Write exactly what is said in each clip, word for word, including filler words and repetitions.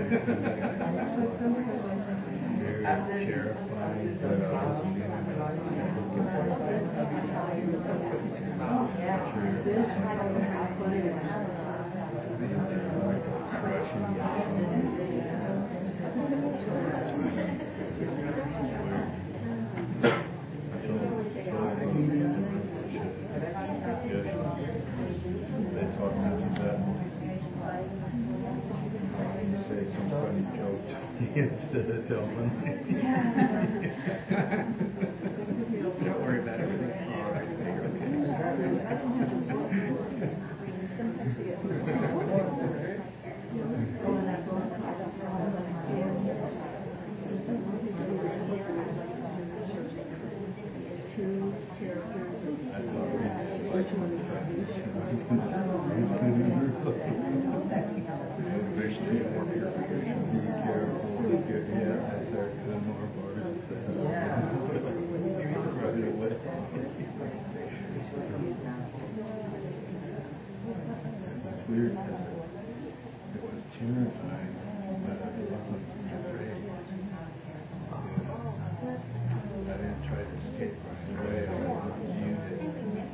Instead of telling me. Don't worry about it. Everything's all right. Weird that it was terrifying, but I wasn't afraid. I didn't try to escape right away. I just used it.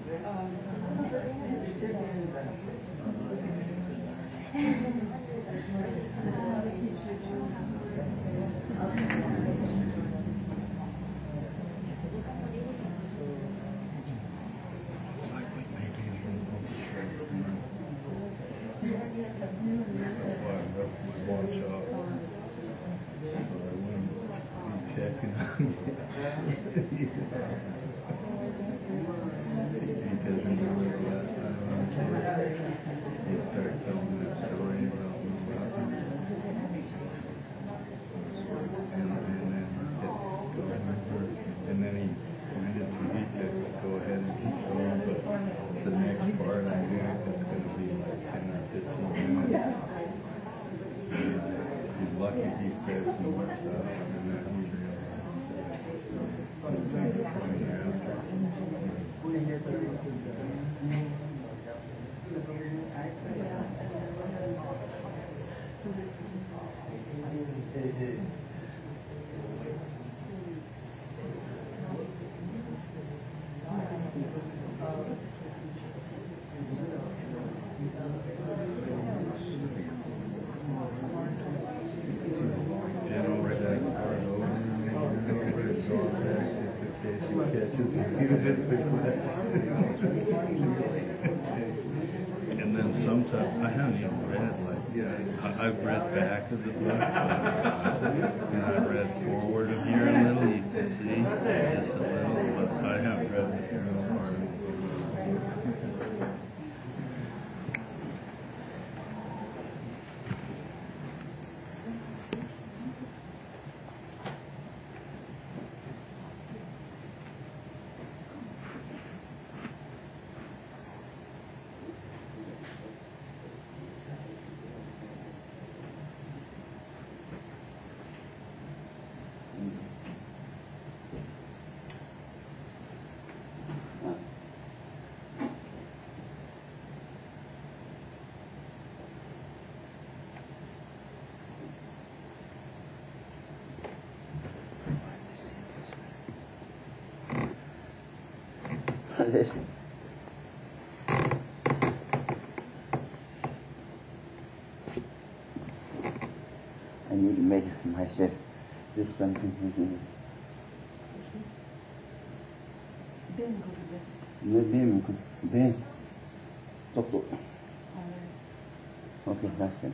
And then sometimes I haven't even read like yeah I've read back to the book and I read forward of here a little. You can see just a little, but I haven't read the journal part of it. This. I need to make myself do something. Ben, Ben, Ben. Stop, stop. Okay, that's it.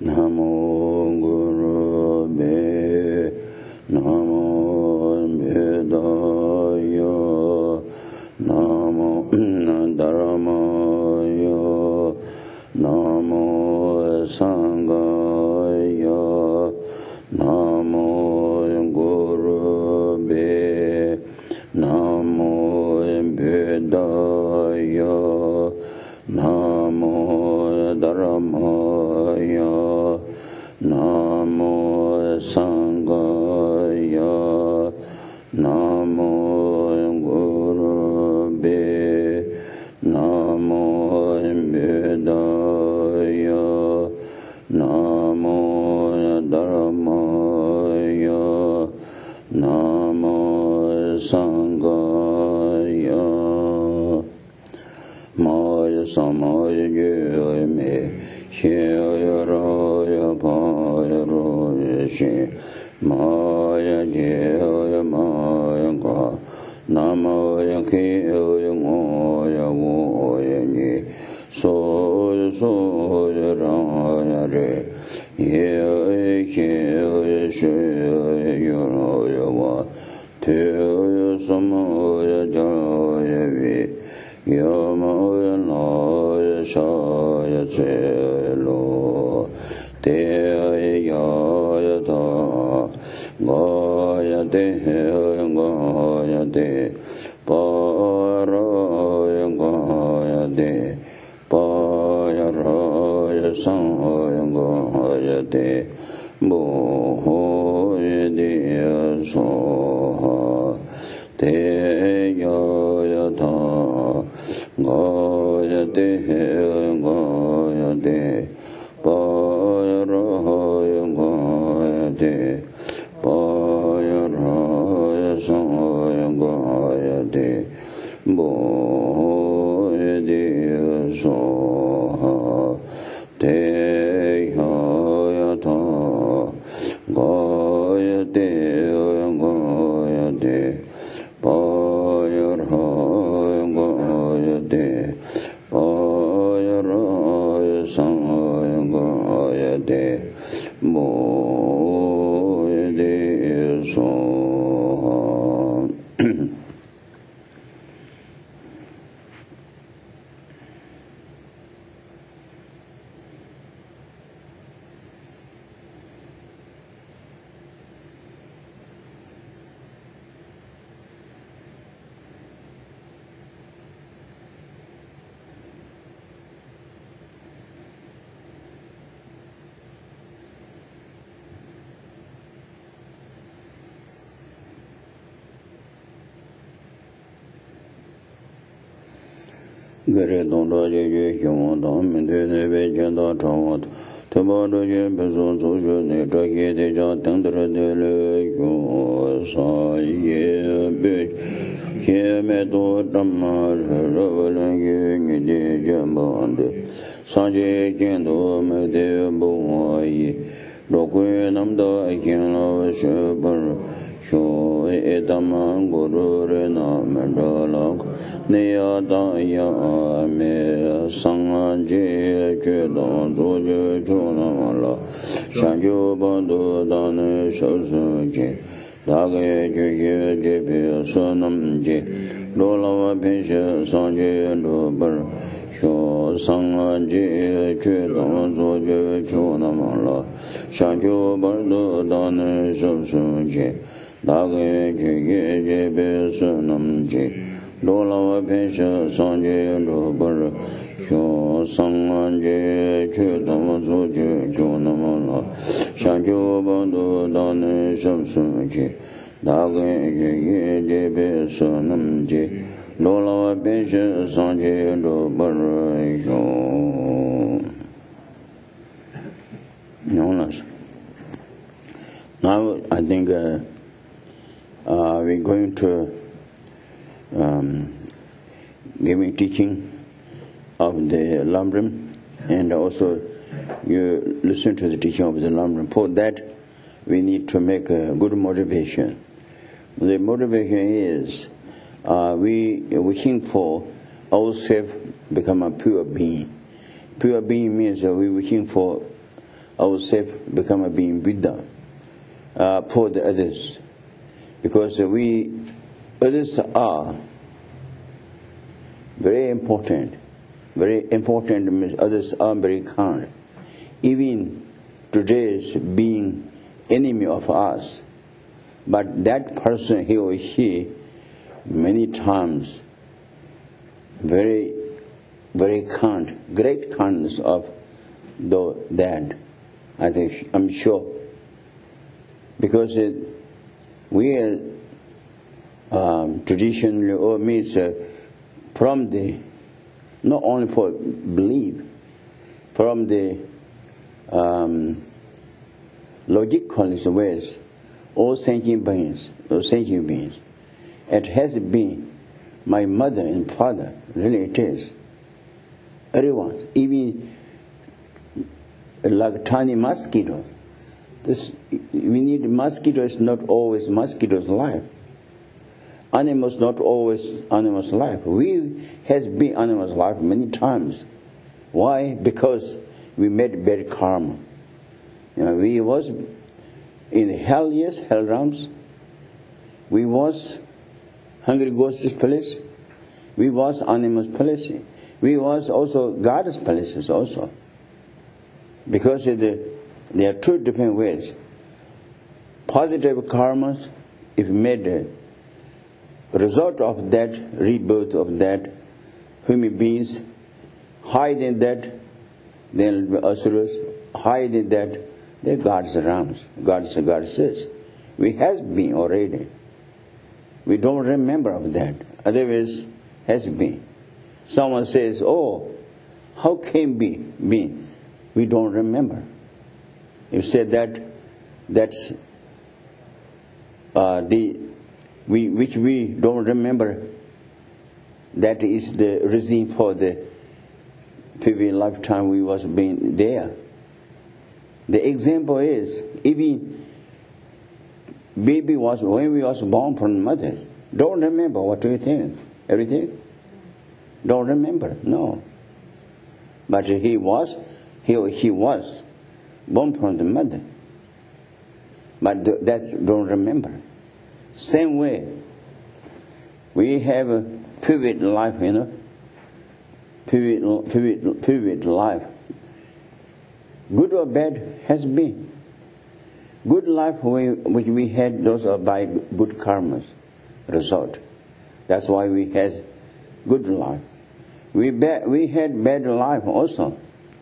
Namo Guru Be Namo Bedaya Namo Dharmaya Namo Sangaya Namo Guru Be Namo Bedaya Namo Dharmaya Namo Sangaya Namo Guru Be Namo Bedaya Namo Dharmaya Namo Sangaya Maya Samaya Gya Me Shaya Raya Paya Raya She Maya Jaya Maya Ka Namaya Kaya Ngoya Woya Ni Soya Soya Raya Re Ye Kaya Shaya Yoraya Wa Taya Samaya Jaya Vi Yamaya Naya Shaya Tselo Te Yaya Ta Gaya Te Gaya Te Paraya Gaya Te Paya Raya Sangaya Gaya Te Bohoya Deya Soha Te Yaya Ta Gaya Te Gaya Te Paya Raya Gaya Te Paya Raya Sangaya Gaya Te Bohoya Deya Soha Te Yaya Ta Gaya Te Gaya Te Paya Raya Gaya Te Paya Raya Sangaya Gaya Te Boya Deya Soha. Gare Donda Ye Hyong Dam Minde Nebe Jenda Chawat Tabada Ye Beson Sojo Ne Trake De Ja Tendra De Le Yo Sa Ye Be Ye Me Do Dhamma Ravala Ye Nide Jambande Sanje Kendo Me De Bo Ye Rokwe Namda Akin La Shebar Sho E Dhamma Guru Re Namandala Neya Daya Me Sangha Je Je Don Zo Je Jo Namala Shanjo Bando Dane Shosu Je Dage Je Ye Je Pe Sonam Je Lola Pesha Sanje Lo Bar Sho Sangha Je Je Don Zo Je Jo Namala Shanjo Bando Dane Shosu Je Dage Je Ye Je Pe Sonam Je Lola Pesha Sanje Lo Bar Sho Sangha Je Je Don Zo Je Jo Namala Shanjo Bando Dane Shosu Je Dage Je Ye Je Pe Sonam Je Lola Pesha Sanje Lo Bar Sho. Now I think uh, uh, we're going to um, giving teaching of the Lamrim, and also you listen to the teaching of the Lamrim. For that, we need to make a good motivation. The motivation is uh, we wishing for ourselves become a pure being. Pure being means that we wishing for ourselves become a being Buddha uh, for the others. Because we, others are very important. Very important means others are very kind. Even today's being enemy of us, but that person, he or she, many times very, very kind, great kindness of the, that. I think, I'm sure, because it, we are um, traditionally, or means uh, from the, not only for belief, from the um, logical ways, all sentient beings, all sentient beings, it has been my mother and father, really it is. Everyone, even like tiny mosquito. This, we need mosquitoes, not always mosquitoes' life. Animals, not always animals' life. We has been animals' life many times. Why? Because we made bad karma. You know, we was in hell, yes, hell realms. We was hungry ghosts' place. We was animals' place. We was also God's places also. Because the, there are two different ways. Positive karmas, if made a result of that, rebirth of that, human beings hide in that, then asuras hide in that, they're God's realms, God's goddesses. We has been already. We don't remember of that. Otherwise, has been. Someone says, oh, how can be been? We don't remember. You said that that's uh, the we which we don't remember. That is the reason for the previous lifetime we was being there. The example is even baby was when we was born from mother. Don't remember. What do you think? Everything? Don't remember. No. But he was. He or he was born from the mother. But that don't remember. Same way, we have a pivot life, you know. Pivot, pivot, pivot life. Good or bad has been. Good life which we had, those are by good karmas result. That's why we had good life. We ba- we had bad life also.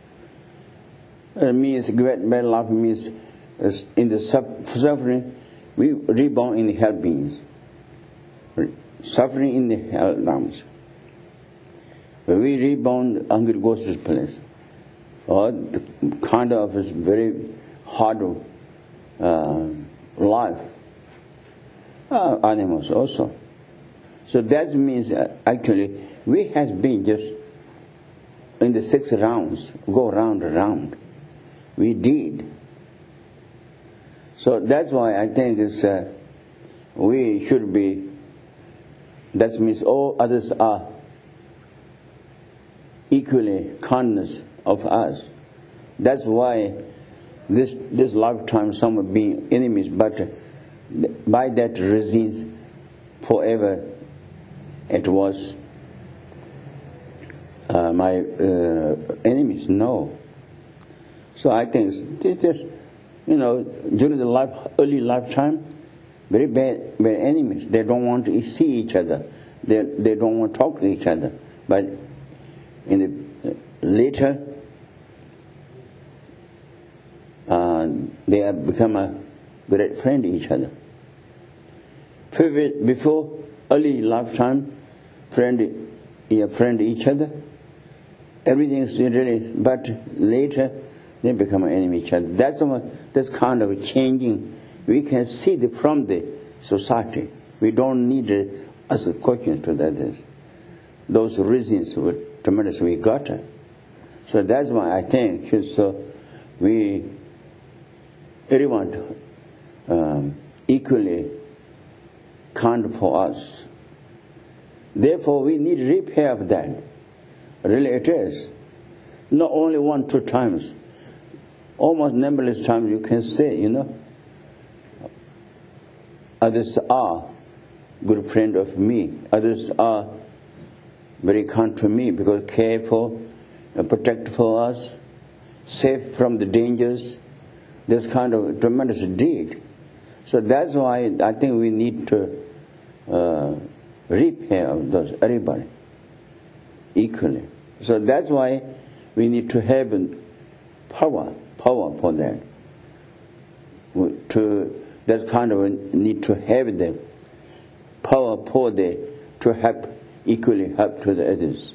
It means bad life means in the suffering, we reborn in the hell beings. Suffering in the hell realms. We reborn hungry ghosts' place. Or the kind of is very hard uh, life. Uh, animals also. So that means uh, actually we have been just in the six rounds, go round and round. We did. So that's why I think it's, uh, we should be, that means all others are equally kindness of us. That's why this this lifetime some have been enemies, but by that reason forever it was uh, my uh, enemies. No. So I think it's just, you know, during the life, early lifetime, very bad, bad enemies. They don't want to see each other. They they don't want to talk to each other. But in the later, uh, they have become a great friend to each other. Before early lifetime, friend, yeah, friend each other. Everything is really, but later they become enemy each other. That's what, that's kind of changing. We can see it from the society. We don't need to ask questions to that. Those reasons were tremendous. We got it. So that's why I think so. We everyone um, equally kind for us. Therefore, we need repair of that. Really, it is not only one, two times. almost numberless times you can say, you know, others are good friend of me, others are very kind to me because care for, uh, protect for us, safe from the dangers, this kind of tremendous deed. So that's why I think we need to uh, repair those, everybody equally. So that's why we need to have power, power for that. To that kind of need to have the power for the to help equally help to the others.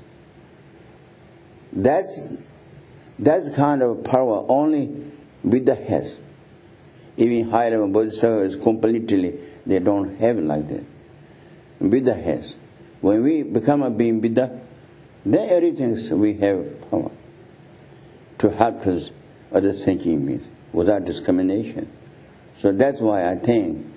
That's that's kind of power only Buddha has. Even higher level bodhisattvas completely they don't have like that. Buddha has. When we become a being Buddha, then everything we have power to help us other sentient beings without discrimination. So that's why I think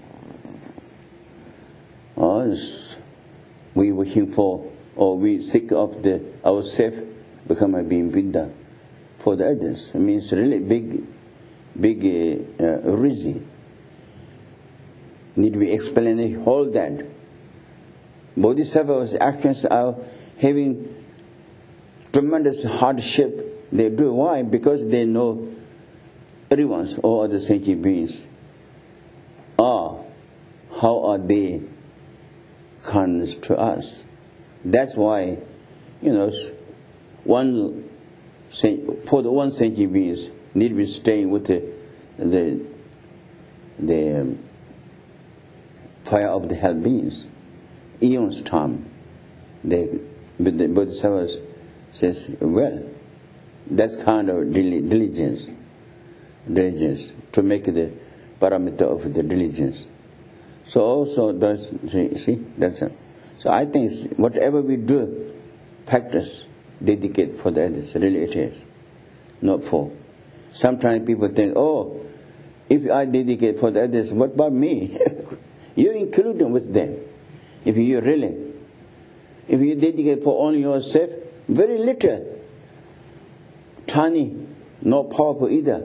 uh, we wishing for or we seek of the ourselves become a being Buddha for the others. I mean it's really big big uh, reason. Need to be explained all that. Bodhisattvas' actions are having tremendous hardship. They do. Why? Because they know everyone's, all other sentient beings are. How are they kindness to us? That's why, you know, one for the one sentient beings need to be staying with the the the um, fire of the hell beings. Eons time, the the Bodhisattvas says, well, that's kind of diligence, diligence to make the parameter of the diligence. So also does see, see that's it. So I think whatever we do, practice, dedicate for the others. Really, it is not for. Sometimes people think, oh, if I dedicate for the others, what about me? You include them with them. If you really, if you dedicate for only yourself, very little, tiny, not powerful either.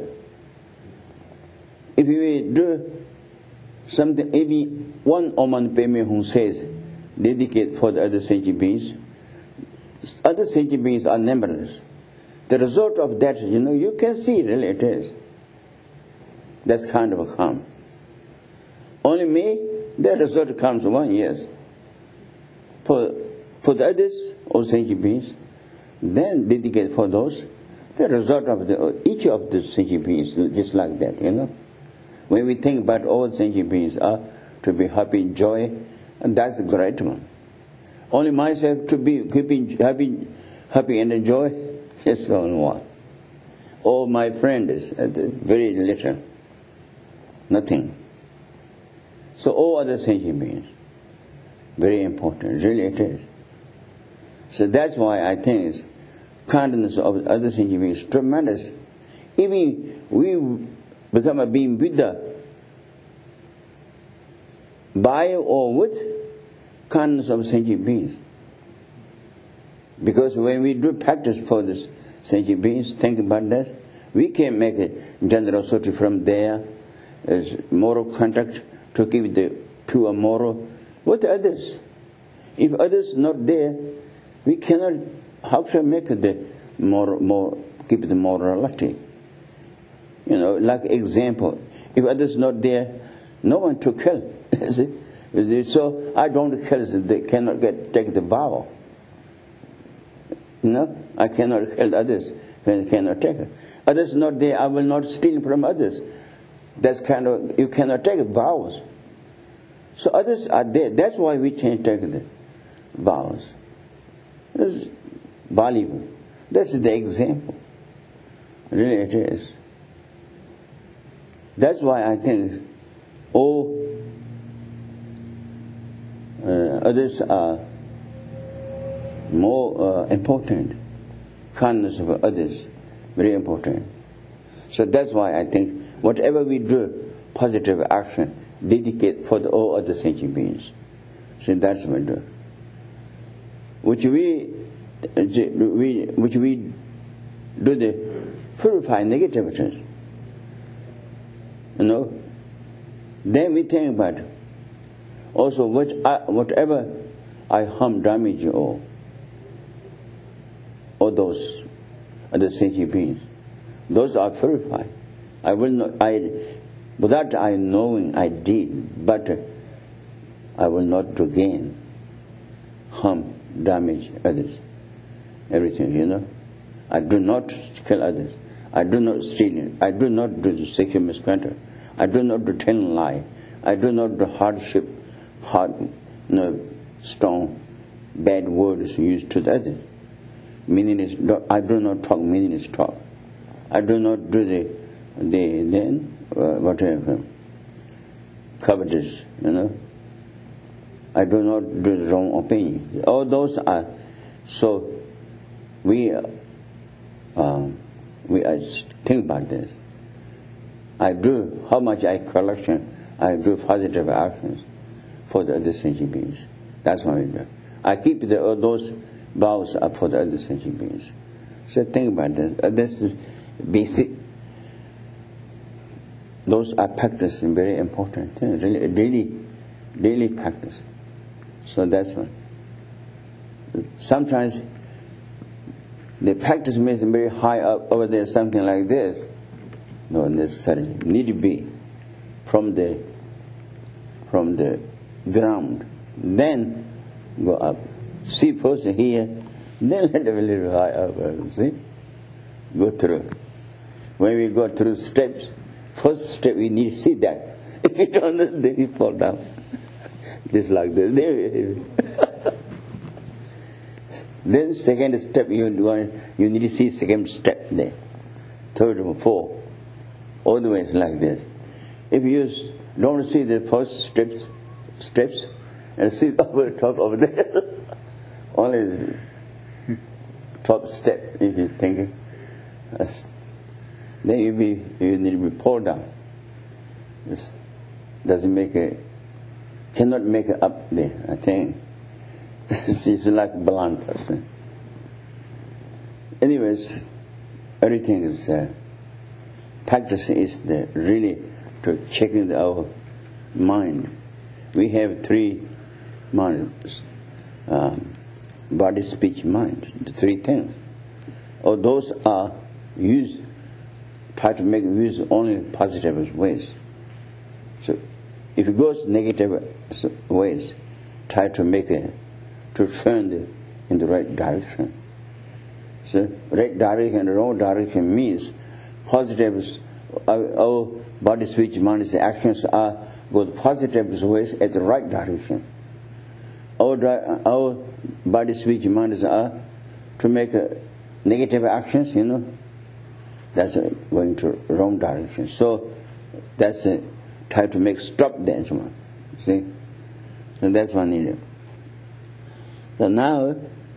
If you do something, maybe one Oman Peme who says, dedicate for the other sentient beings, other sentient beings are numberless. The result of that, you know, you can see really it is. That's kind of a calm. Only me, the result comes one, yes. For, for the others, all sentient beings, then dedicate for those, the result of the, each of the sentient beings, just like that, you know. When we think about all sentient beings are to be happy, joy, and that's a great one. Only myself to be keeping happy, happy and joy, just on one. All my friends, very little, nothing. So all other sentient beings, very important, really it is. So that's why I think it's kindness of other sentient beings is tremendous. Even we become a being Buddha by or with kindness of sentient beings. Because when we do practice for this sentient beings, think about that, we can make a generosity from there as moral conduct to keep the pure moral with others. If others not there, we cannot how to make the more more keep the morality. You know, like example, if others not there, no one to kill. So I don't kill, they cannot get take the vow. You know, I cannot kill others when they cannot take it. Others not there, I will not steal from others. That's kind of, you cannot take vows. So others are there. That's why we can't take the vows. That's valuable. That's the example. Really it is. That's why I think all uh, others are more uh, important. Kindness of others, very important. So that's why I think whatever we do, positive action, dedicate for the, all other sentient beings. So that's what we do. Which we, we, which we do the purify negativities. you know, then we think about it. Also, what I, whatever I harm, damage, or all those other sentient beings, those are purified. I will not, I, without I knowing I did, but I will not do again harm, damage others, everything, you know. I do not kill others. I do not steal. I do not do sexual misconduct. I do not do telling lie. I do not do hardship, hard, you know, strong, bad words used to the others. Meaningless. I do not talk meaningless talk. I do not do the the then uh, whatever covetous, you know. I do not do the wrong opinion. All those are so. We uh, we uh, think about this. I do how much I collection. I do positive actions for the other sentient beings. That's what we do. I keep the, all those vows up for the other sentient beings. So think about this. Uh, this is basic. Those are practice and very important things. Really, daily, daily practice. So that's one. Sometimes the practice may be very high up over there, something like this. No necessarily. Need to be from the from the ground. Then go up. See first here, then let it be a little high up. See? Go through. When we go through steps, first step we need to see that. If you don't, then you fall down. Just like this. Then second step you want, you need to see second step there. Third and fourth. Always like this. If you don't see the first steps steps and see over the top over there. Only top step if you're thinking. Then you be you need to be pulled down. This doesn't make a cannot make it up there, I think. She's like a blind person. Anyways, everything is uh, practice is the really to checking our mind. We have three minds: um, body, speech, mind. The three things. All those are used. Try to make use only positive ways. So, if it goes negative ways, try to make it to turn it in the right direction. So, right direction and wrong direction means positive. Our, our body, speech, mind, actions are go positive ways at the right direction. Our our body, speech, mind are to make uh, negative actions. You know, that's uh, going to wrong direction. So that's uh, try to make stop that one. See, so that's one needed. So now,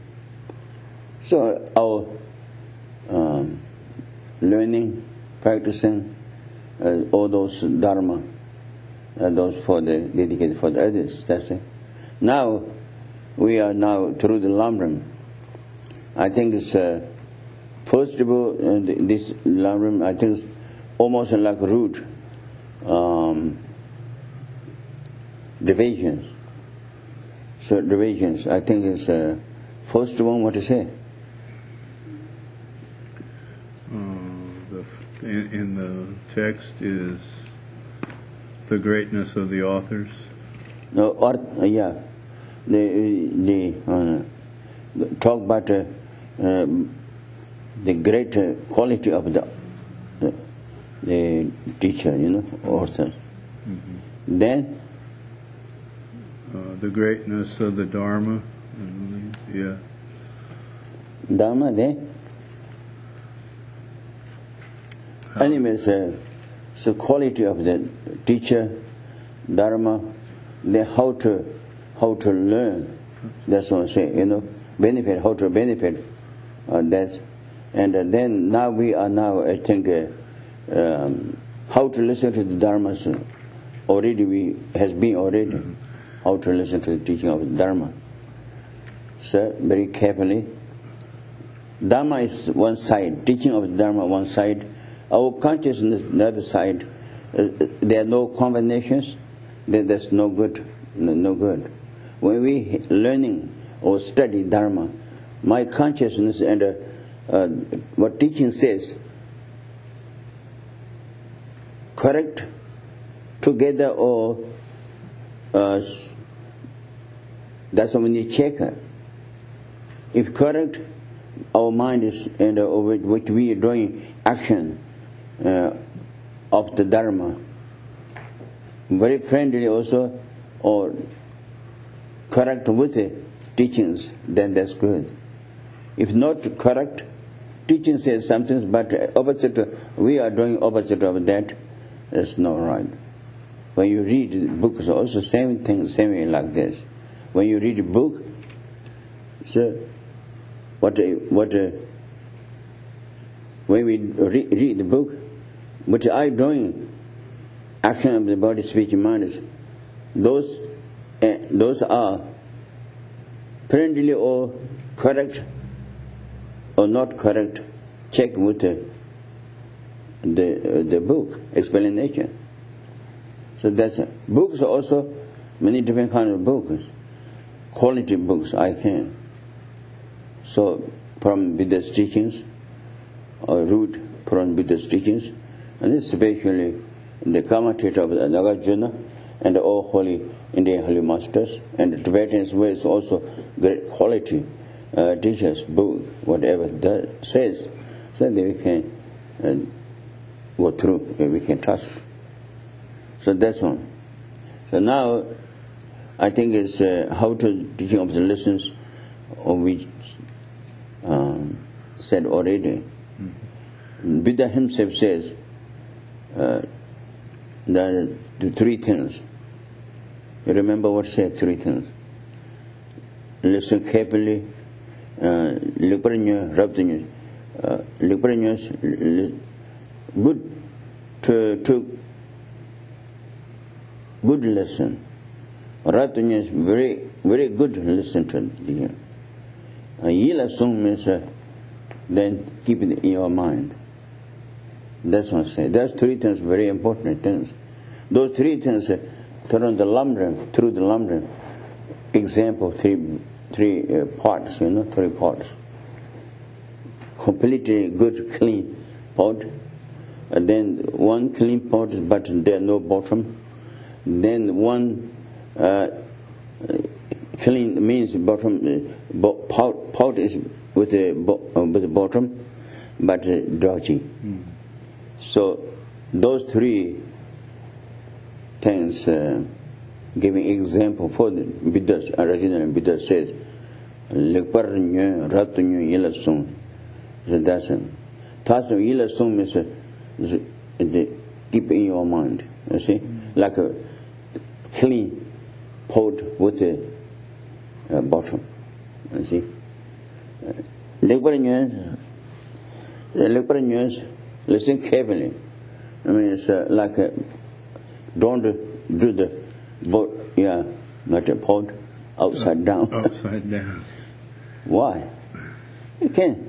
so our um, learning, practicing uh, all those dharma, uh, those for the dedicated for the others. That's it. Now we are now through the Lamrim. I think it's uh, first of all uh, this Lamrim. I think it's almost like root um, divisions. So divisions. I think it's uh, first one. What to say? In, in the text is the greatness of the authors. No, or uh, yeah, the the uh, talk about uh, uh, the great uh, quality of the, the the teacher, you know, author. Mm-hmm. Then uh, the greatness of the Dharma. Yeah. Dharma, then. Anyways, uh, so quality of the teacher, Dharma, then how to how to learn. That's what I say. You know, benefit, how to benefit. Uh, that's and uh, then now we are now I think uh, um, how to listen to the Dharma. Already we has been already mm-hmm. how to listen to the teaching of the Dharma. So very carefully. Dharma is one side, teaching of the Dharma one side. Our consciousness, the other side, uh, there are no combinations, then that's no good. No, no good. When we learning or study Dharma, my consciousness and uh, uh, what teaching says, correct together or uh, that's when we need check. If correct, our mind is and uh, which we are doing action uh, of the Dharma, very friendly also, or correct with the teachings, then that's good. If not correct, teaching says something, but opposite, we are doing opposite of that, that's not right. When you read books, also same thing, same way like this. When you read a book, so what what uh, when we re- read the book, what I doing, action of the body, speech, and mind, is those uh, those are friendly or correct or not correct. Check with the the, uh, the book explanation. So that's it. Books are also many different kind of books, quality books, I think. So from Buddha's teachings, or root from Buddha's teachings, and especially the commentator of Nagarjuna and all holy Indian holy masters, and the Tibetans were also great quality uh, teachers, book, whatever that says, so that we can uh, go through, we can trust. So that's one. So now, I think it's uh, how to teaching of the lessons, of which um, said already. Mm-hmm. Buddha himself says uh, that the three things. You remember what said three things? Listen carefully, lukparinya, raptinya, lukparinya, good to to good lesson. Raptinya is very very good listen to it. Yila sung means uh, then keep it in your mind. That's what I say. That's three things, very important things. Those three things uh, through the Lamrim, through the Lamrim. Example, three three uh, pots, you know, three pots. Completely good, clean pot. And then one clean pot, but there no bottom. Then one uh, clean means bottom. Uh, pot, pot is with a uh, with a bottom, but uh, dodgy. Mm. So those three things, uh, giving example for the Buddha, original Buddha says, "Lekpar nyo ratu nyo yila sung." So that's it. That's the yila sung means uh, keep in your mind. You see, like a clean pot with a uh, bottom. You see, lekpar nyo, lekpar nyo, listen carefully. I mean, it's uh, like a, don't do the boat, yeah, not a pot, upside down. Upside down. Why? You can.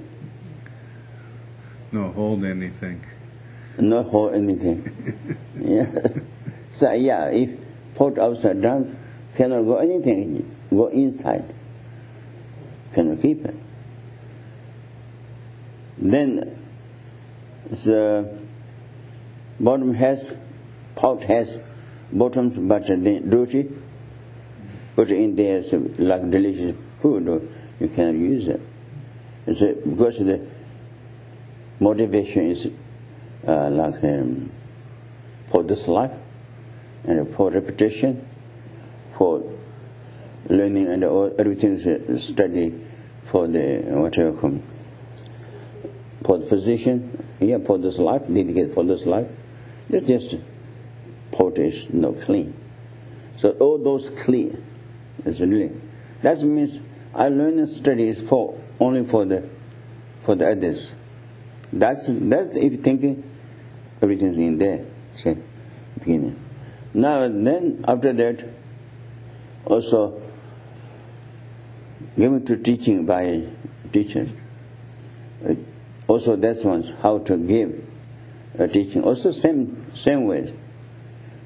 No, hold anything. Not hold anything. Yeah. So yeah, if pot upside down, cannot go anything, go inside. Cannot keep it. Then the bottom has, pot has bottoms, but then dirty. Put in there like delicious food, or you cannot use it. It's a, because the motivation is uh, like um, for this life, and for repetition, for learning, and all, everything is study for the whatever come. For the physician, yeah, for this life, dedicate for this life. It's just pot is not clean. So all those clean is really. That means I learn and study is for only for the for the others. That's that's if you thinking everything's in there. Say beginning. Now then after that also given to teaching by teachers. Also that's one how to give a teaching. Also same same way.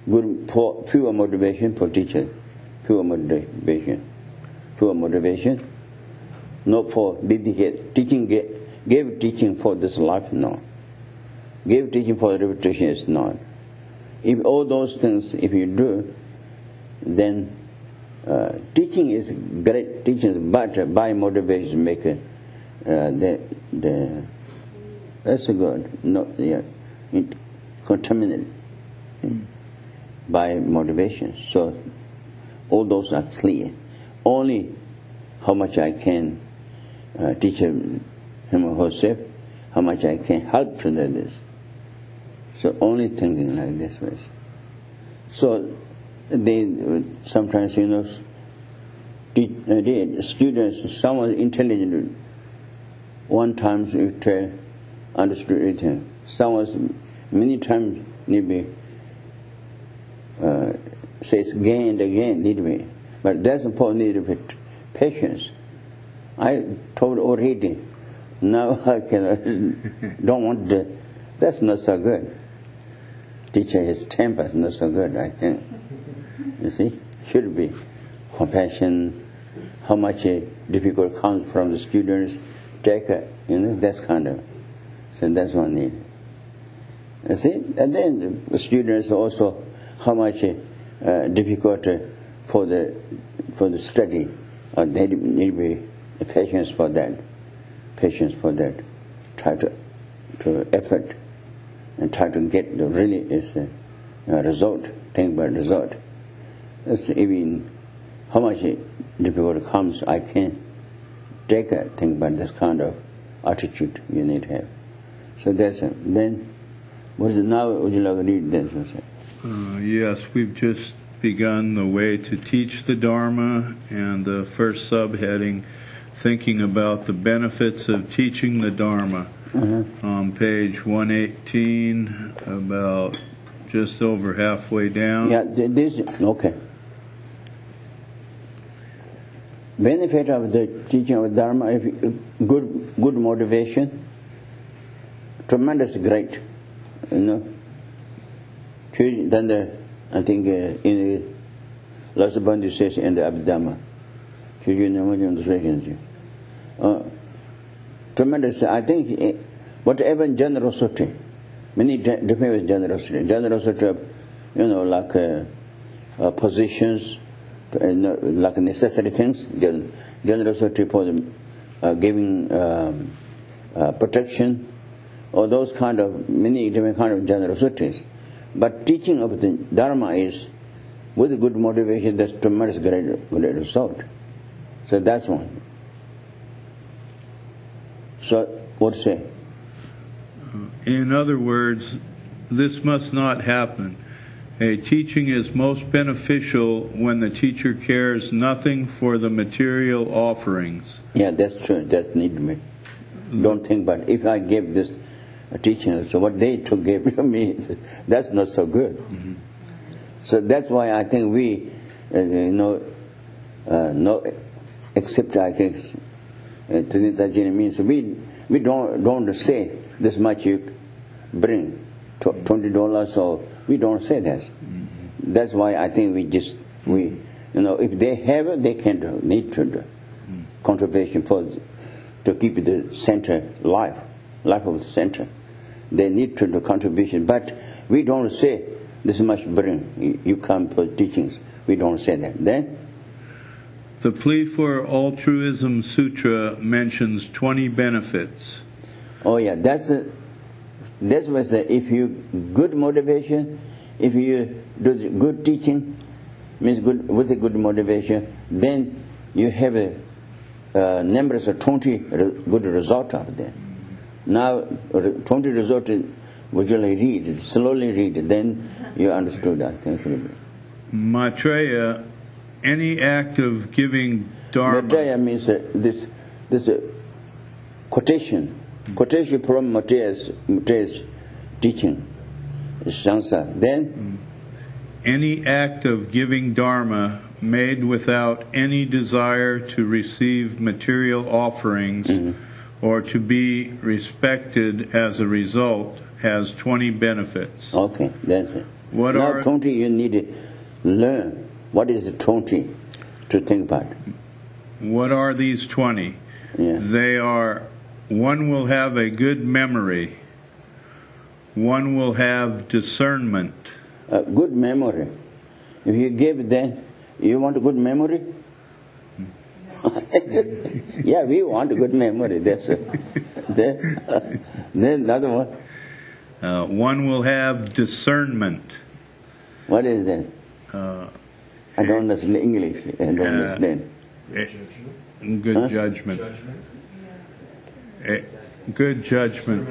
good for pure motivation for teacher, pure motivation, pure motivation, not for dedicate teaching. Give teaching for this life, no. Give teaching for reputation is not. If all those things, if you do, then uh, teaching is great teaching, but by motivation make it, uh, the the that's good. No, yeah, it contaminated mm. by motivation. So all those are clear. Only how much I can uh, teach him, him or herself, how much I can help to this. So only thinking like this way. So they sometimes, you know, the students, someone intelligent, one time you tell, understood it. Someone many times need be uh, says again and again need be, but that's important need of patience. I told already. Now I can don't want to. That's not so good. Teacher, his temper is not so good, I think. You see, should be compassion. How much difficult comes from the students, take it. You know, that's kind of. So that's one need. You see, and then the students also how much uh, difficult for the for the study. Uh, they need to be patience for that. Patience for that. Try to to effort and try to get the really is a, a result. Think about result. That's even how much difficult comes. I can take it. Think about this kind of attitude you need to have. So that's it. Then, what is it now? Would you like to read this? Uh, yes, we've just begun the way to teach the Dharma, and the first subheading, thinking about the benefits of teaching the Dharma. Mm-hmm. On page one eighteen, about just over halfway down. Yeah, this okay. Benefit of the teaching of Dharma, if good good motivation, tremendous great, you know. Then the I think uh, in the last Bandhu says in the Abhidhamma, uh, tremendous. I think whatever generosity, many different generosity, generosity of, you know, like uh, uh, positions, uh, like necessary things, generosity for the, uh, giving um, uh, protection, or those kind of many different kind of generosities. But teaching of the Dharma is with good motivation. That's tremendous great, great result. So that's one. So what say? In other words, this must not happen. A teaching is most beneficial when the teacher cares nothing for the material offerings. Yeah, that's true. That need me. Don't think about if I gave this a teaching, so what they took gave me, that's not so good. Mm-hmm. So that's why I think we, uh, you know, uh, no, except I think uh, Trinitarian means we we don't don't say this much you bring twenty dollars, or we don't say that. Mm-hmm. That's why I think we just we you know if they have it, they can do, need to do mm-hmm. contribution for to keep the center life life of the center. They need to do contribution, but we don't say this much bring you, you come for teachings. We don't say that. Then the Plea for Altruism Sutra mentions twenty benefits. Oh yeah, that's a, that's was the if you good motivation, if you do good teaching, means good with a good motivation, then you have a uh, numbers of twenty good result of that. Now twenty result visually read, slowly read, then you understood that. Thank you. Maitreya, any act of giving Dharma. Maitreya means uh, this this uh, quotation. Quotation from Maitreya's, Maitreya's teaching, Sansa. Then, any act of giving Dharma made without any desire to receive material offerings mm-hmm. or to be respected as a result has twenty benefits. Okay, that's it. What now are twenty you need to learn what is the twenty to think about. what are these twenty? Yeah. They are, one will have a good memory, one will have discernment. Uh, good memory. If you give then, you want a good memory? Yeah, we want a good memory. That's it. Then, uh, then another one. Uh, one will have discernment. What is that? Uh, I don't understand English. I don't Uh, understand. eh, good Huh? judgment. Eh, good judgment.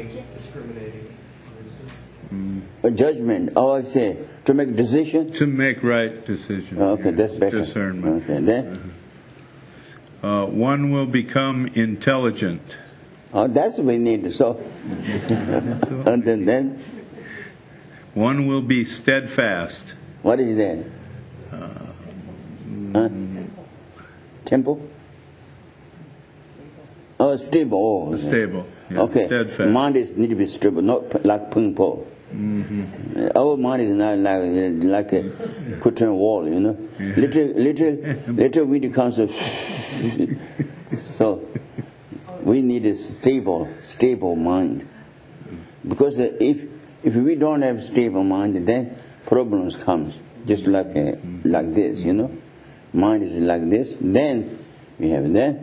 A judgment. Oh, I say to make decision. To make right decisions. Okay, that's better. Discernment. Okay, then. Uh, one will become intelligent. Oh, that's what we need. So, and then, then, One will be steadfast. what is that? Huh? Temple? Oh, stable. Oh, okay. Stable. Yeah, Okay, steadfast. mind is need to be stable, not p- like ping pong. Mm-hmm. Our mind is not like like a curtain wall, you know. Yeah. Little little little wind comes. So we need a stable stable mind, because if if we don't have stable mind, then problems comes just like a, like this, you know. Mind is like this, then we have that.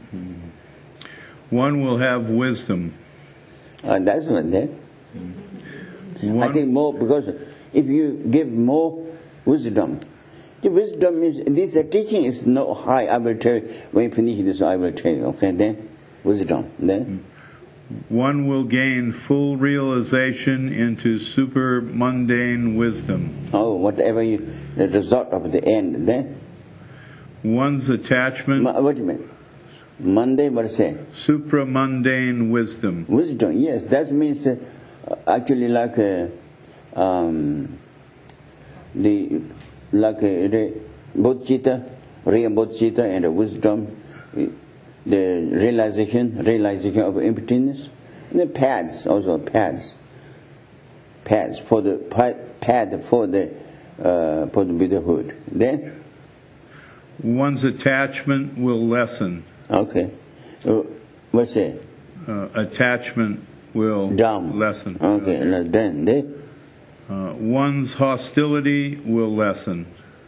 One will have wisdom. Uh, that's what that. One, I think more, because if you give more wisdom, the wisdom is, this uh, teaching is not high. I will tell you, when you finish this, I will tell you, okay, then, wisdom, then. one will gain full realization into super mundane wisdom. Oh, whatever you, the result of the end, then. One's attachment, Ma- Wait a minute. Monday, what say? supramundane wisdom. Wisdom, yes, that means uh, actually like uh, um, the, like uh, the bodhicitta, real bodhicitta and the wisdom, uh, the realization, realization of emptiness, and the paths, also paths, paths for the path for the uh, for the Buddhahood. Then, One's attachment will lessen. okay, uh, what's it? Uh, attachment will Down. lessen. Okay, now then, then, Uh, one's hostility will lessen.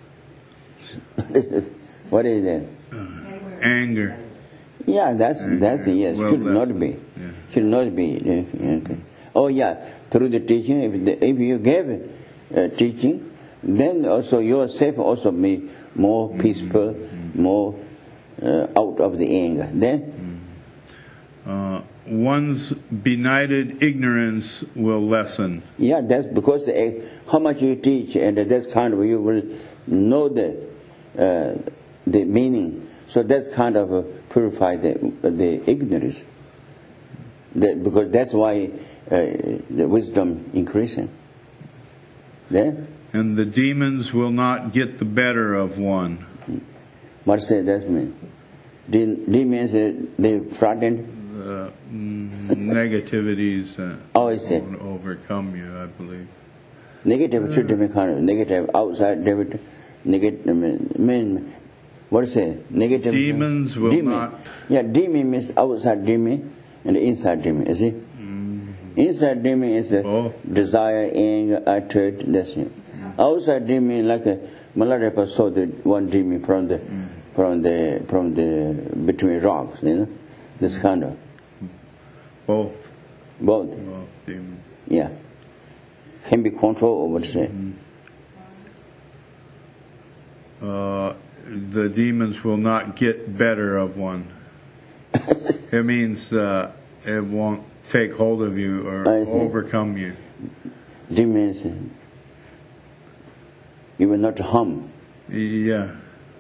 what is that? Anger. Yeah, that's that's yes. Well, Should that's- not be. yeah. Should not be. Yeah, okay. Oh yeah, through the teaching, if the, if you gave uh, teaching, then also yourself also be more peaceful, Mm-hmm. more uh, out of the anger. Then, Uh, one's benighted ignorance will lessen. yeah, that's because the, uh, how much you teach, and that's kind of you will know the uh, the meaning. So that's kind of uh, purify the the ignorance. That, because that's why uh, the wisdom increasing. Then, And the demons will not get the better of one. what say that mean? De- demons uh, they frightened. The mm, negativities uh, Oh, I see. won't overcome you, I believe. Negative should be kind of negative outside. Negative, negative. I mean, mean what say? Negative. Demons will demon. not- Yeah, demon means outside demon and inside demon. You see, inside demon is a Both. desire, anger, attitude. That's it. Outside demon like a Malarepa saw the one demon from the from the from the between rocks. You know, this kind of Both, both. both demons. Yeah, can be controlled or what say. Uh, the demons will not get better of one. It means uh, it won't take hold of you or I see. overcome you. Demons, you will not harm. Yeah.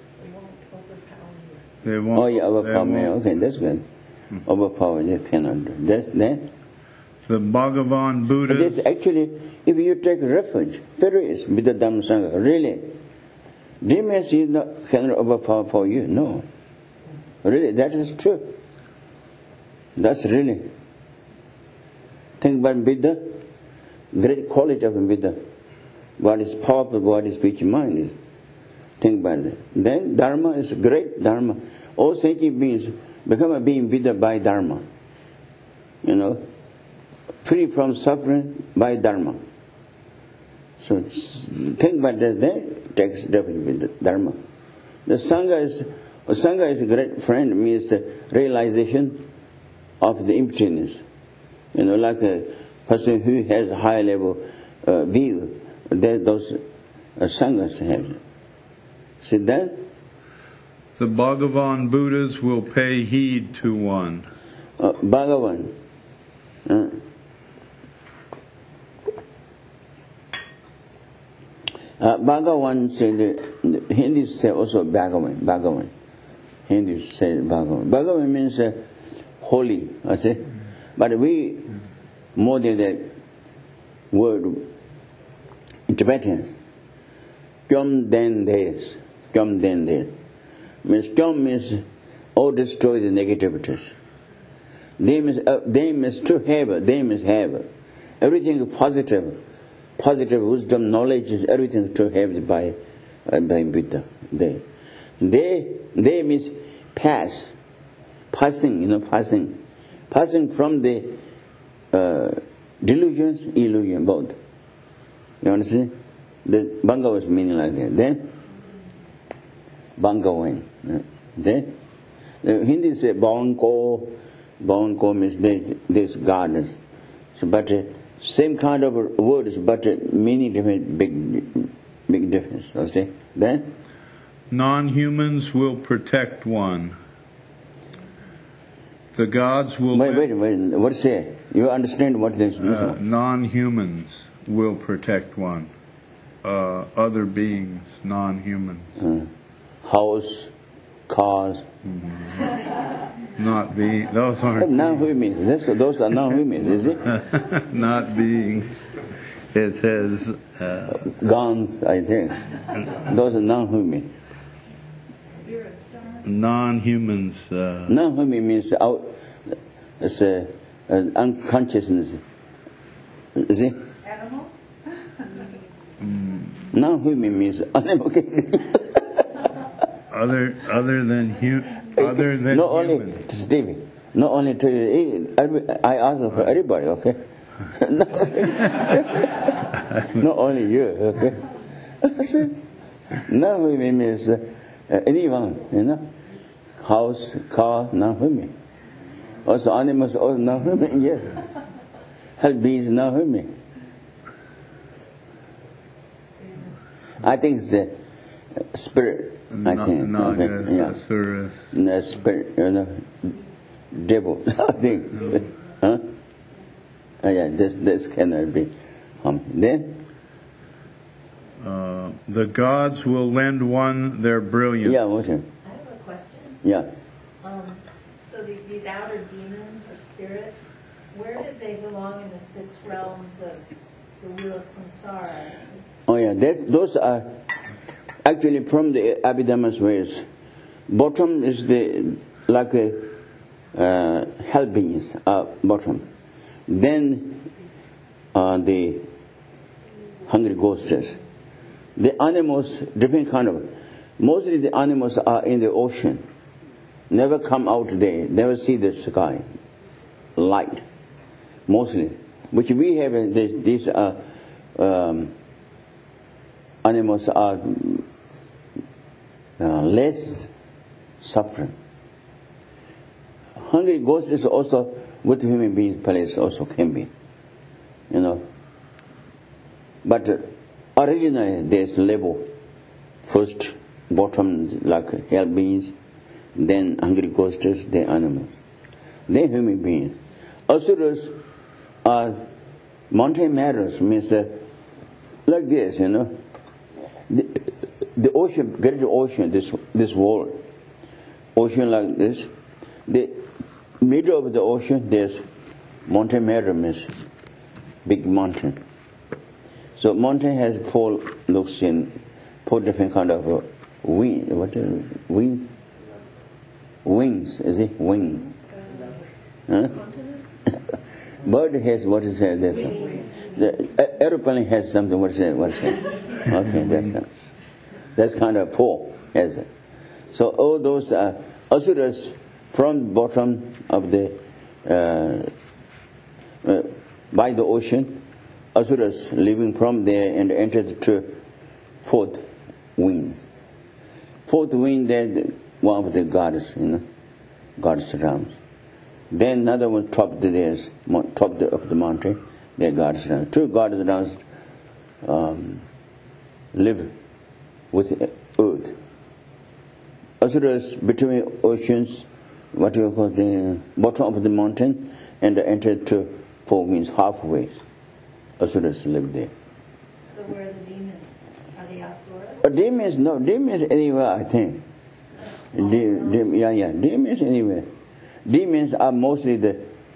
They won't. Oh, yeah, they overpower me. won't. Okay, that's good. Overpower, you cannot do. That's that. The Bhagavan Buddha. This actually, if you take refuge, various with the Dhamma Sangha, really, demons you not cannot overpower for you. No, really, that is true. That's really. Think about Buddha, great quality of Buddha. What is powerful body, speech, mind is. Think about it. Then Dharma is great Dharma. All sentient beings become a being Buddha by Dharma. You know, free from suffering by Dharma. So think about that. That takes definitely the Dharma. The Sangha is Sangha is a great friend. Means the realization of the emptiness. You know, like a person who has a high level uh, view. That those uh, Sanghas have. See that? The Bhagavan Buddhas will pay heed to one. Uh, Bhagavan. Uh, uh, Bhagavan said, the Hindus say also Bhagavan. Bhagavan. Hindus say Bhagavan. Bhagavan means uh, holy, I say. But we, more than that word, in Tibetan, Kyom Den Des. Kyom Den Des. Means Kyom means all destroy the negativities. They means, uh, they means to have, they means have. Everything positive, positive wisdom, knowledge is everything to have by, uh, by Buddha. They, they, they means pass, passing, you know, passing, passing from the uh, delusions, illusion, both. You understand? The Bhagavan's meaning like that. Then, Bhagavan. Then, the Hindi say Bhanko, Bhanko means this, this goddess. So, but uh, same kind of words, but uh, meaning different, big, big difference. Okay? Then, non-humans will protect one. The gods will. Wait, wait, wait. What say? You understand what this means? Uh, non-humans will protect one. Uh, other beings, non-humans. Uh, house, cars. Mm-hmm. Not being. Those aren't. Non-humans. This, those are non-humans, is it? Not beings. It says. Uh, Guns, I think. Those are non-human. Non-humans. Uh, non-human means out. It's a, a unconsciousness. Is it? Animals? mm, Non-human means animal. other other than hu- other than not human. only to Stevie, not only to you. I ask for everybody. Okay. Not only you. Okay. Non-human means uh, anyone. You know, house, car, non-human. Also animals, all non-human. Yes. Help bees, non-human. I think it's the spirit. I No, think. no, okay. yes, Yeah. yes, sir, yes. The spirit, you know, devil. I think. Mm. Huh? Oh, yeah, this this cannot be. Um, then. Uh, the gods will lend one their brilliance. Yeah. What? I have a question. Yeah. Um, so the, the outer demons or spirits, where did they belong in the six realms of the wheel of samsara? Oh yeah. That's, those are actually from the Abhidhamma's ways. Bottom is the like a uh, hell beings. Uh, bottom. Then uh, the hungry ghosts. The animals, different kind of. Mostly the animals are in the ocean. Never come out there. Never see the sky. Light. Mostly. Which we have, these, these are, um, animals are uh, less suffering. Hungry ghosts is also with human beings place also can be. You know. But uh, originally there's level. First bottom like hell beings, then hungry ghosts, then animals, then human beings. Asuras are mountain matters, means uh, like this, you know. The, the ocean, great ocean, this this world, ocean like this. The middle of the ocean, there's mountain matter, means big mountain. So mountain has four looks in four different kind of uh, wing. What is wings? Wings, is it wings? Huh? Bird has what is that? This one? means. The aeroplane has something. What's it? What's it? Okay, that's uh, that's kind of four. Yes. So all those uh, asuras from the bottom of the uh, uh, by the ocean, asuras living from there and entered to fourth wing. Fourth wing, then one of the gods, you know, gods realms. Then another one top the theirs, top the, of the mountain, their gods realms. Two gods realms um, live with earth. Asuras between oceans, what you call the bottom of the mountain, and entered to four winds halfway. Asuras live there. So where are the demons? Are they asuras? But demons, no, demons anywhere, I think. De, de, yeah, yeah, demons anywhere. Demons are mostly the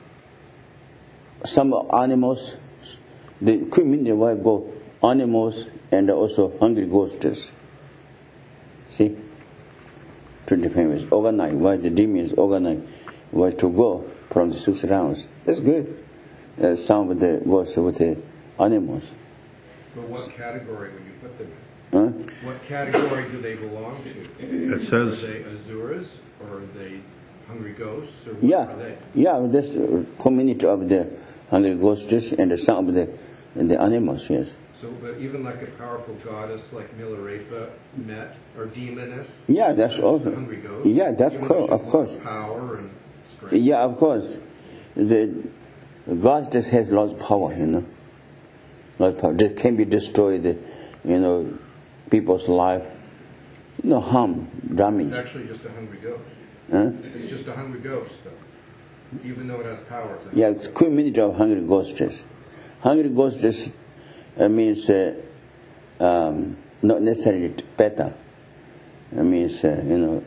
some animals. The community will go animals and also hungry ghosts. See, twenty families overnight. Why the demons overnight were to go from the six rounds? That's good. Uh, some of the ghosts with the animals. But what category would you put them in? Huh? What category do they belong to? It says- Are they Azuras or are they hungry ghosts or what Yeah, are they? yeah. This uh, community of the hungry ghosts and some of the the animals. Yes. So, but even like a powerful goddess like Milarepa met or demoness. Yeah, that's just also. a hungry ghost. Yeah, that's even cool, though of she course. wants Power and strength. Yeah, of course. The God just has lots of power, you know. Lots of power. That can be destroyed, you know, people's life. No harm, damage. It's actually just a hungry ghost. Huh? It's just a hungry ghost, though. Even though it has power. It's a Yeah, it's community of hungry ghosts. Hungry ghosts uh, means uh, um, not necessarily better. It means, uh, you know,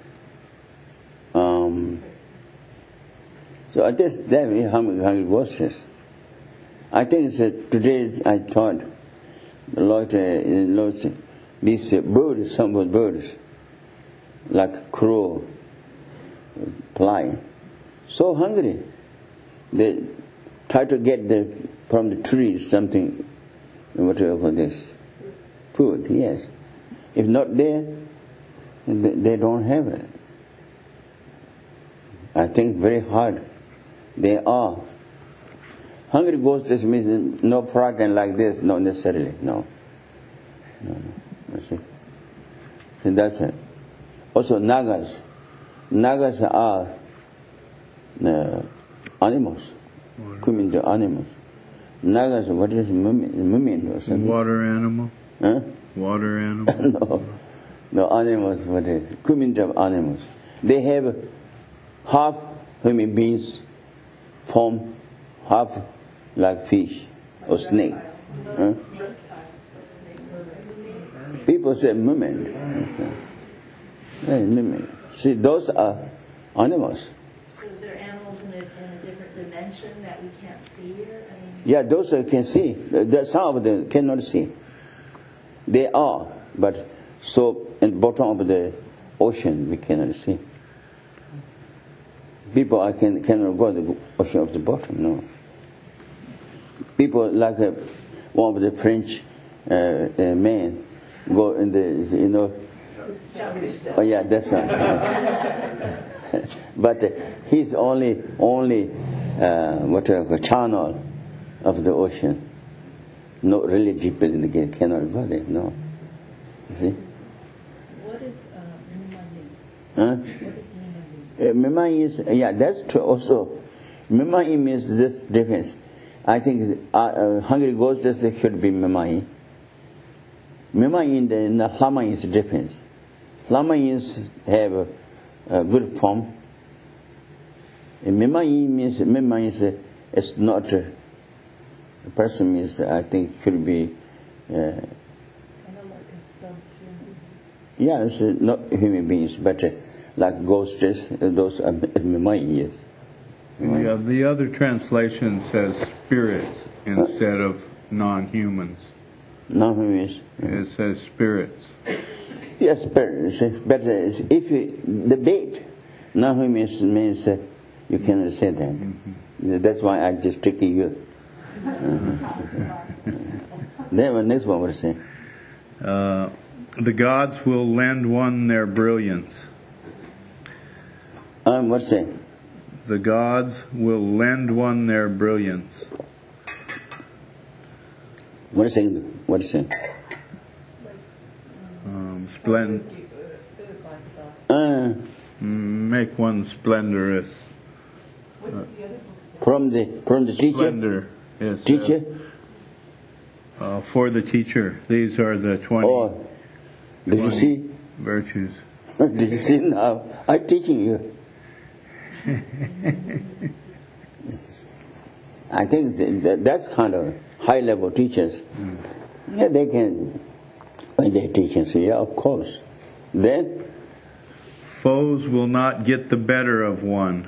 um, so I guess that is hungry, hungry ghosts. I think it's, uh, today I taught a lot, uh, lots of these uh, birds, some of the birds, like crow, flying, so hungry. They try to get the from the trees something, whatever for this food. Yes, if not there, they they don't have it. I think very hard. They are hungry ghosts. This means no frightened like this. Not necessarily. No. No. no. You see. So that's it. Also nagas. Nagas are uh, animals. Coming to animals. Nagas, what is mermaid or something? Water animal? Huh? Water animal? no. No, animals, what is it? Community of animals. They have half human beings form, half like fish or snake. Huh? People say mermaid. Hey, mermaid. See, those are animals. So is there animals in a, in a different dimension that we can't see here? I mean, Yeah, those you can see. The- Some of them cannot see. They are, but so in the bottom of the ocean we cannot see. People I can cannot go to the ocean of the bottom. No. People like uh, one of the French uh, uh, men go in the you know. Oh yeah, that's right. But uh, he's only only uh, what a channel of the ocean. Not really deep in the game, cannot go there. No, you see. what is uh, Mimandi? Huh? What is Mimandi? Uh, Mimai is yeah, that's true also. Mimai means this difference. I think uh, uh, hungry ghosts should be Mimai. Mimai in the, in the Lama is difference. Lama is have a, a good form. And Mimai means Mimai is uh, it's not uh, a person means I think should be uh, I know like a subhuman. yeah, it's uh, not human beings, but uh, like ghosts. Uh, those are Mimai yes. Yeah, the other translation says spirits instead of non-humans. Non-humans. It says spirits. Yes, but, but uh, if you, the bait, non-humans means uh, you cannot say that. Mm-hmm. That's why I just take you. Then the next one, what is it? Uh, the gods will lend one their brilliance. Um, what's it? The gods will lend one their brilliance. What is it? What is it? Um, splend- Uh, make one splendorous. from the from the teacher. Splendor. Yes. Teacher. Uh, for the teacher. These are the twenty Oh, did you see? virtues. Did you see now? I'm teaching you. I think that that's kind of high level teachers. Mm. Yeah, they can when they teaching. So yeah, of course. Then Foes will not get the better of one.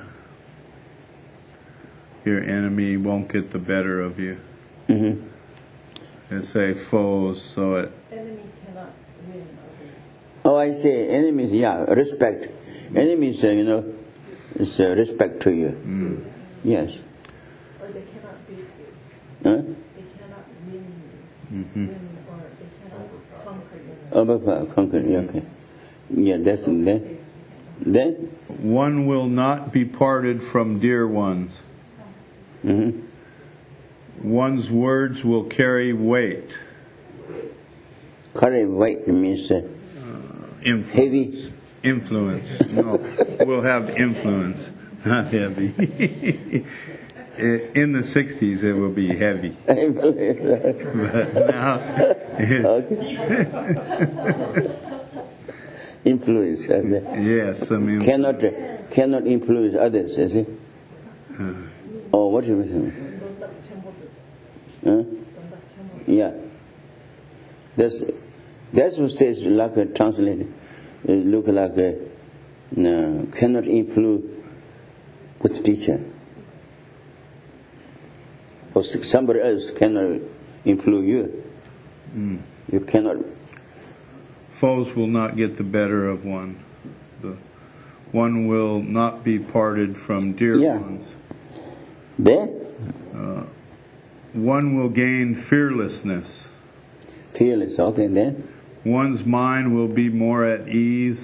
Your enemy won't get the better of you. mhm. They say foes, so it Enemy cannot win over you. Oh, I say enemies. Yeah, respect. Enemies, uh, you know, is uh, respect to you. mm, Yes. Or they cannot beat you. Huh? They cannot win you. mhm. Win, or they cannot conquer you. Over conquer. Yeah, okay. Yeah, that's then. Then. One will not be parted from dear ones. Mhm. One's words will carry weight. Carry weight means uh, Influence. heavy. Influence. No, will have influence, not heavy. In the sixties, it will be heavy. But now, Influence. uh, yes, I mean, Cannot uh, cannot influence others. You see. Oh, what do you mean? Huh? Yeah. That's that's what says like a translated. It look like a no, cannot influence with teacher. Or somebody else cannot influence you. mm, You cannot. foes will not get the better of one. The one will not be parted from dear Yeah. ones. Then One will gain fearlessness. fearless. Okay. Then One's mind will be more at ease.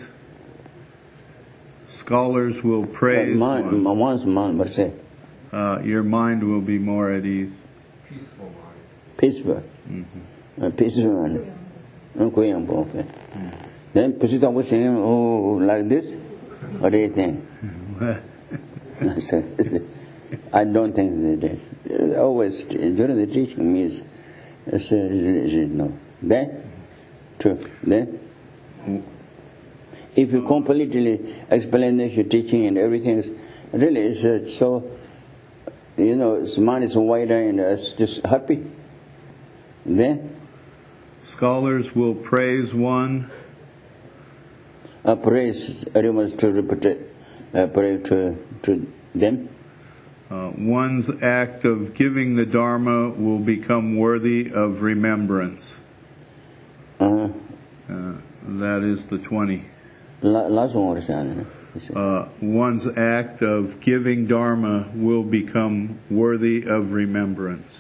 Scholars will praise mind, one. one's mind. What's that? Uh, your mind will be more at ease. Peaceful mind. Peaceful. Mm-hmm. Uh, peaceful mind. Okay. Okay. Then put it on with him. Oh, like this. What do you think? I said, I don't think it is. Always during the teaching means it's a religion. No. Then, true. Then, if you completely explain your teaching and everything, is really it's uh, so. You know, its mind is wider and it's just happy. Then, Scholars will praise one. uh, praise everyone's to repeat it. Uh, pray to to them. Uh, one's act of giving the Dharma will become worthy of remembrance. Uh, Uh, that is the twenty. la- last one was that. Uh, one's act of giving Dharma will become worthy of remembrance.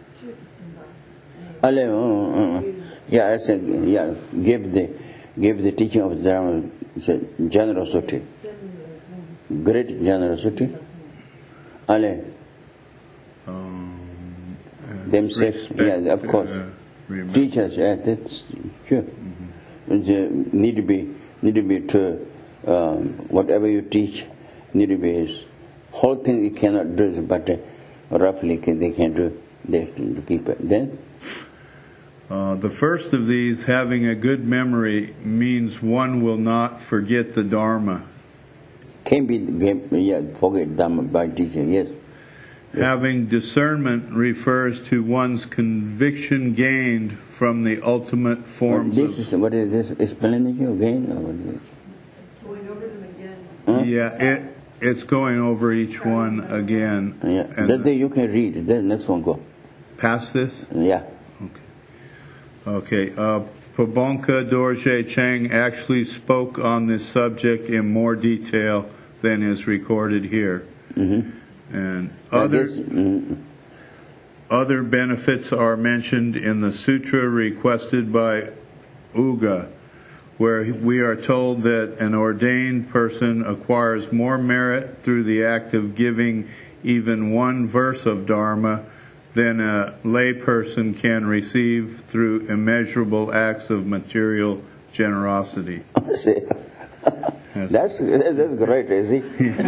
Uh, uh, uh, yeah, I said, yeah, give the give the teaching of the Dharma generosity, great generosity. Ale, Um, themselves, yeah, of course. uh, remem- Teachers, yeah, that's sure. Mm-hmm. They need to be need to be to um, whatever you teach need to be whole thing you cannot do, but uh, roughly can, they can do. They to keep it. Then. Uh, the first of these, having a good memory, means one will not forget the Dharma. Can be, yeah, forget them by teaching, yes. Yes. Having discernment refers to one's conviction gained from the ultimate But forms this of... is, what is this, explanation again? Or what is it? Going over them again. Huh? Yeah, it, it's going over each one again. Yeah, And that day you can read, then next one go. past this? Yeah. Okay. Uh, Pabonka Dorje Chang actually spoke on this subject in more detail than is recorded here. Mm-hmm. And Uh, other... this, mm, other benefits are mentioned in the sutra requested by Uga, where we are told that an ordained person acquires more merit through the act of giving even one verse of Dharma than a lay person can receive through immeasurable acts of material generosity. See, that's, that's great, is it?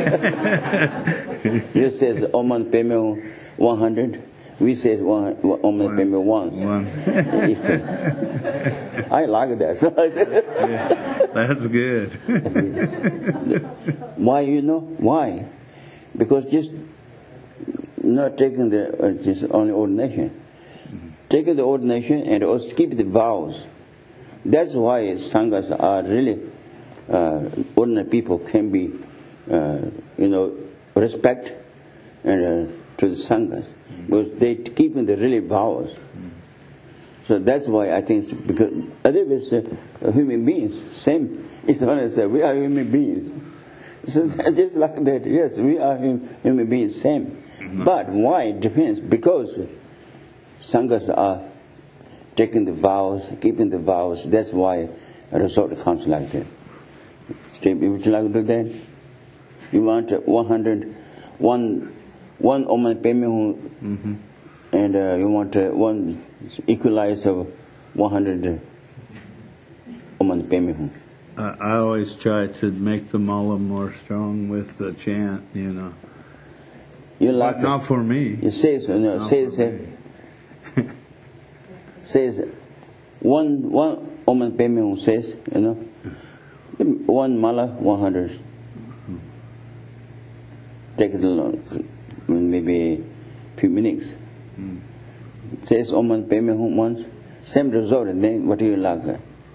You says Oman Peme one hundred, we say one, Oman Peme one. One. I like that. Yeah, that's good. Why, you know? Why? Because just not taking the uh, just only ordination, mm-hmm. taking the ordination and also keep the vows. That's why sanghas are really uh, ordinary people can be, uh, you know, respect and uh, to the sanghas, mm-hmm. because they keeping the really vows. Mm-hmm. So that's why I think, because otherwise uh, human beings, same. It's only say we are human beings. So just like that, yes, we are hum, human beings, same. No. But why it depends? Because sanghas are taking the vows, keeping the vows. That's why a result comes like this. Steve, would you like to do that? You want one hundred, one, one Oman Peme, mm-hmm. and uh, you want uh, one equalize of one hundred Oman Peme. Uh, I always try to make the mala more strong with the chant, you know. You like but not for me. It says, you know, says, uh, says, one one Oman Peme says, you know, one mala, one hundred. Take it long, maybe few minutes. Mm. It says Oman Peme once, same result. Then what do you like?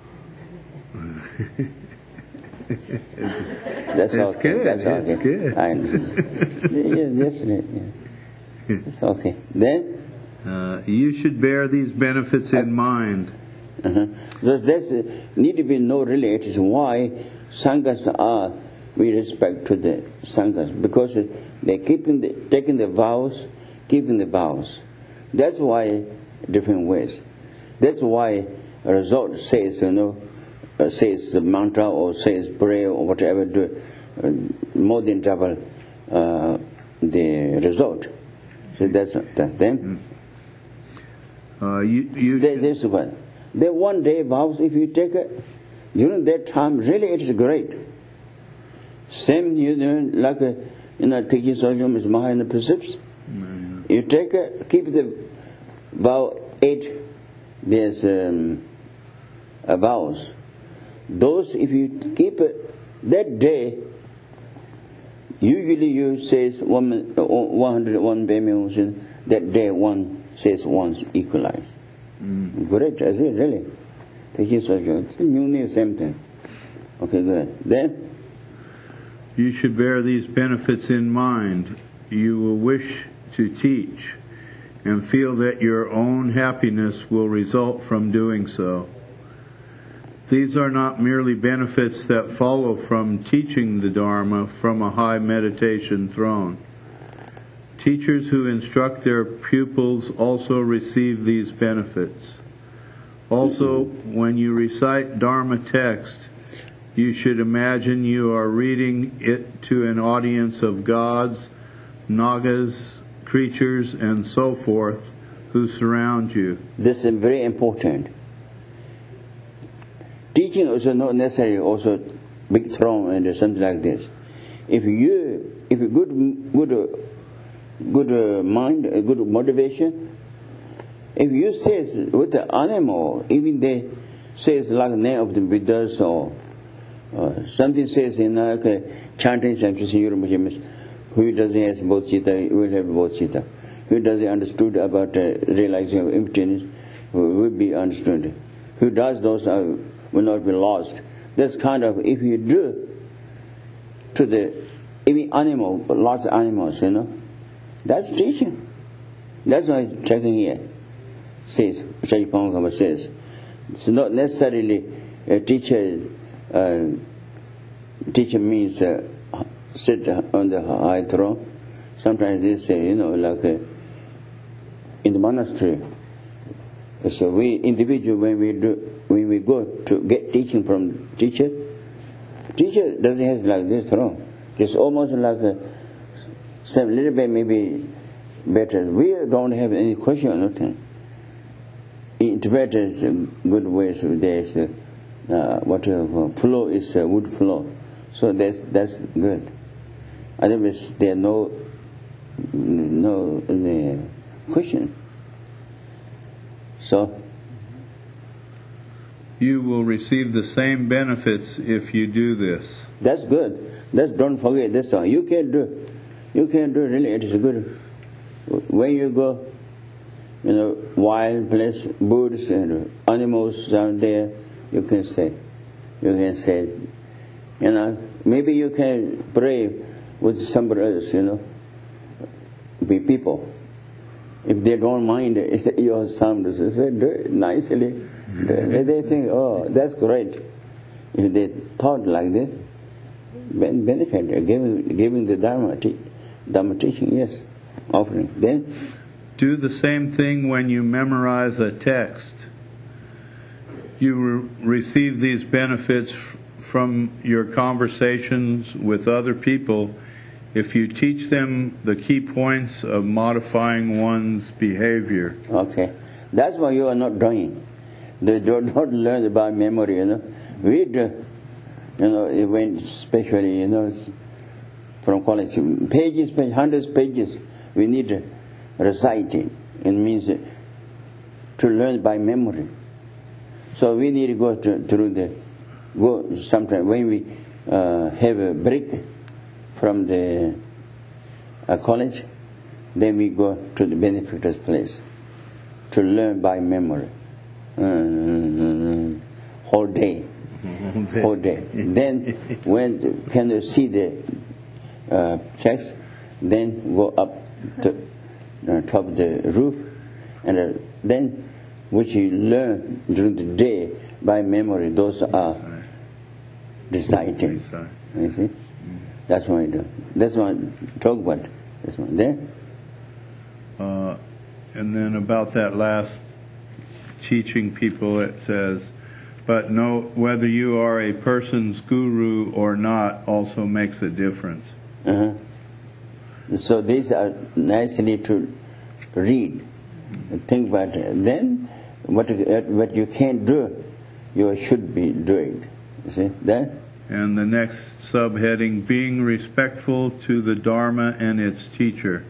That's it's okay. Good. That's okay. It's good. I yeah, yes, yeah. It's okay. Then uh, you should bear these benefits in uh, mind. Uh-huh. So there's uh, need to be no relatives. Why sanghas are we respect to the sanghas, because they're keeping the taking the vows, keeping the vows. That's why different ways. That's why a result says, you know. Uh, says the mantra or says prayer or whatever, do uh, more than double uh, the result. So that's that. Then uh, you you there, there's one. Then one day vows, if you take it during that time, really it is great. Same, you know, like a, you know, taking Sojam is Mahayana precepts. Mm-hmm. You take it, keep the vow eight. There's um, a vows. Those, if you keep it that day, usually you says one, one hundred one Peme, that day one says once equalize. Mm. Great, is it really? Taking social, you need same thing. Okay, good. Then you should bear these benefits in mind. You will wish to teach and feel that your own happiness will result from doing so. These are not merely benefits that follow from teaching the Dharma from a high meditation throne. Teachers who instruct their pupils also receive these benefits. Also, when you recite Dharma text, you should imagine you are reading it to an audience of gods, nagas, creatures, and so forth who surround you. This is very important. Teaching also not necessarily also big throne and something like this. If you, if you good, good, good uh, mind, a good motivation. If you say with the animal, even they says like the name of the Buddhas or uh, something says in like uh, chanting something, who doesn't have bodhicitta will have bodhicitta. Who doesn't understood about uh, realizing of emptiness will be understood. Who does those uh, will not be lost. That's kind of, if you do to the even animal, lots of animals, you know, that's teaching. That's why checking here says, Shajipanga says, it's not necessarily a teacher. Uh, teacher means uh, sit on the high throne. Sometimes they say, you know, like uh, in the monastery. So we individual when we do when we go to get teaching from teacher, teacher doesn't have like this throne. It's almost like a some little bit maybe better. We don't have any question or nothing. In Tibet is good ways. There's uh, what uh, floor is uh, wood floor, so that's that's good. Otherwise, there are no no uh, question. So you will receive the same benefits if you do this. That's good. That's don't forget this one. You can do. You can do really. It is good. When you go, you know, wild place, birds and animals down there, you can say, you can say, you know, maybe you can pray with somebody else, you know, be people. If they don't mind your sound, you say, do it nicely. They think, oh, that's great. If they thought like this, benefit, giving, giving the Dharma, Dharma teaching, yes, offering. Then do the same thing when you memorize a text. You re- receive these benefits f- from your conversations with other people if you teach them the key points of modifying one's behavior. Okay. That's what you are not doing. They do not learn about memory, you know. We do, you know, it went especially, you know, from college. Pages, pages, hundreds of pages, we need reciting. It means to learn by memory. So we need to go to, through the, go sometime when we uh, have a break from the uh, college, then we go to the benefactor's place to learn by memory. Uh, whole day. Whole day. Then when can you see the uh, checks, then go up to uh, top of the roof, and uh, then which you learn during the day by memory, those are reciting. You see? That's what I do. That's what I talk about. That's one. There? Uh, and then about that last teaching people, it says, but know whether you are a person's guru or not also makes a difference. Uh-huh. So these are nicely to read, think about it. Then what what you can't do, you should be doing. You see that? And the next subheading, being respectful to the Dharma and its teacher.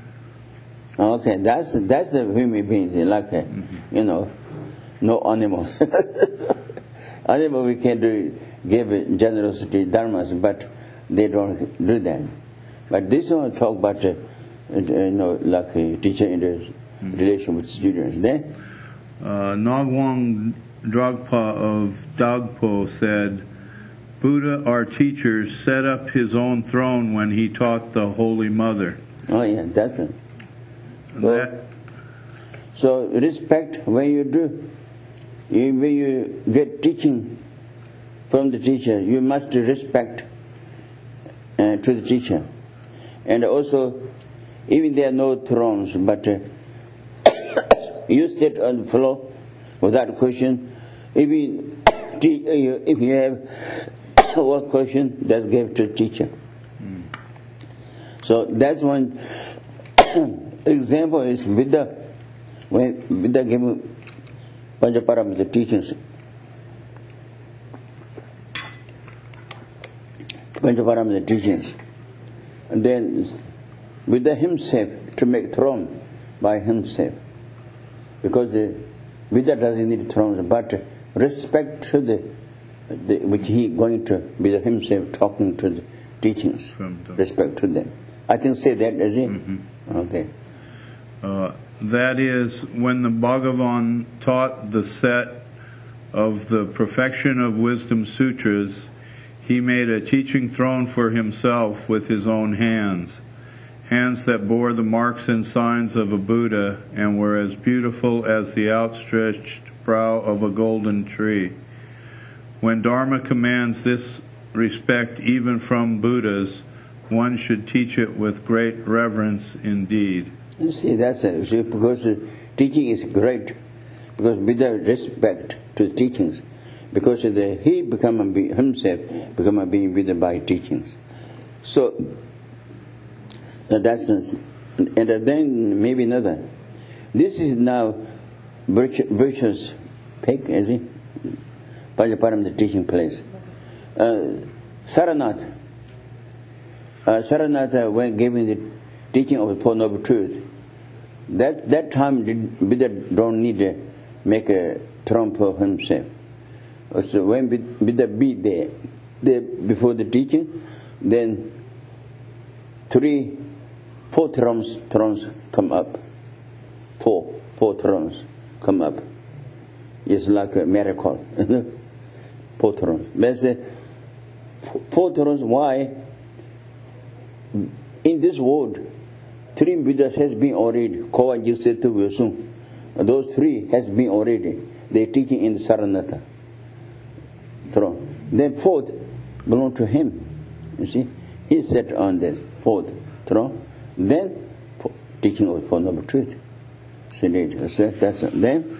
Okay, that's that's the human beings. Like uh, Mm-hmm. you know, no animal. Animal we can do give generosity dharmas, but they don't do that. But this one talk about uh, you know, like a teacher in the mm-hmm. relation with students. Then uh, Ngawang Dragpa of Dagpo said, Buddha, our teacher, set up his own throne when he taught the Holy Mother. Oh yeah, that's it. So, that, so respect when you do, you, when you get teaching from the teacher, you must respect uh, to the teacher. And also, even there are no thrones, but uh, you sit on the floor without question. Even if you have one question, that's given to the teacher. Mm. So that's one example is Buddha. When Buddha gave Panchaparamita teachings, Panchaparamita teachings, and then Buddha himself to make throne by himself, because the Buddha doesn't need thrones, but respect to the, the which he going to Buddha himself talking to the teachings, respect to them. I think say that, is it? Mm-hmm. Okay. Uh, that is, when the Bhagavan taught the set of the Perfection of Wisdom Sutras, he made a teaching throne for himself with his own hands, hands that bore the marks and signs of a Buddha and were as beautiful as the outstretched brow of a golden tree. When Dharma commands this respect even from Buddhas, one should teach it with great reverence indeed. You see, that's a, see, because uh, teaching is great, because with the respect to the teachings, because the, he become a be, himself become a being with by teachings. So uh, that's uh, and uh, then maybe another. This is now virtu- virtuous peg, is it? Pajaparam, the teaching place. Uh, Saranath. Uh, Saranath, when giving the teaching of the Four Noble Truth, that that time did, Buddha don't need to make a throne for himself. So when Buddha be there, there before the teaching, then three, four thrones, thrones come up. Four, four thrones come up. It's like a miracle. Four thrones. But uh, four thrones, why? In this world, three Buddhas has been already. Kowa Jisetu Vyosung. Those three has been already. They teaching in the Saranatha throne. Then fourth belong to him. You see, he sat on the fourth throne. Then teaching of Four Noble Truth. See, that's then.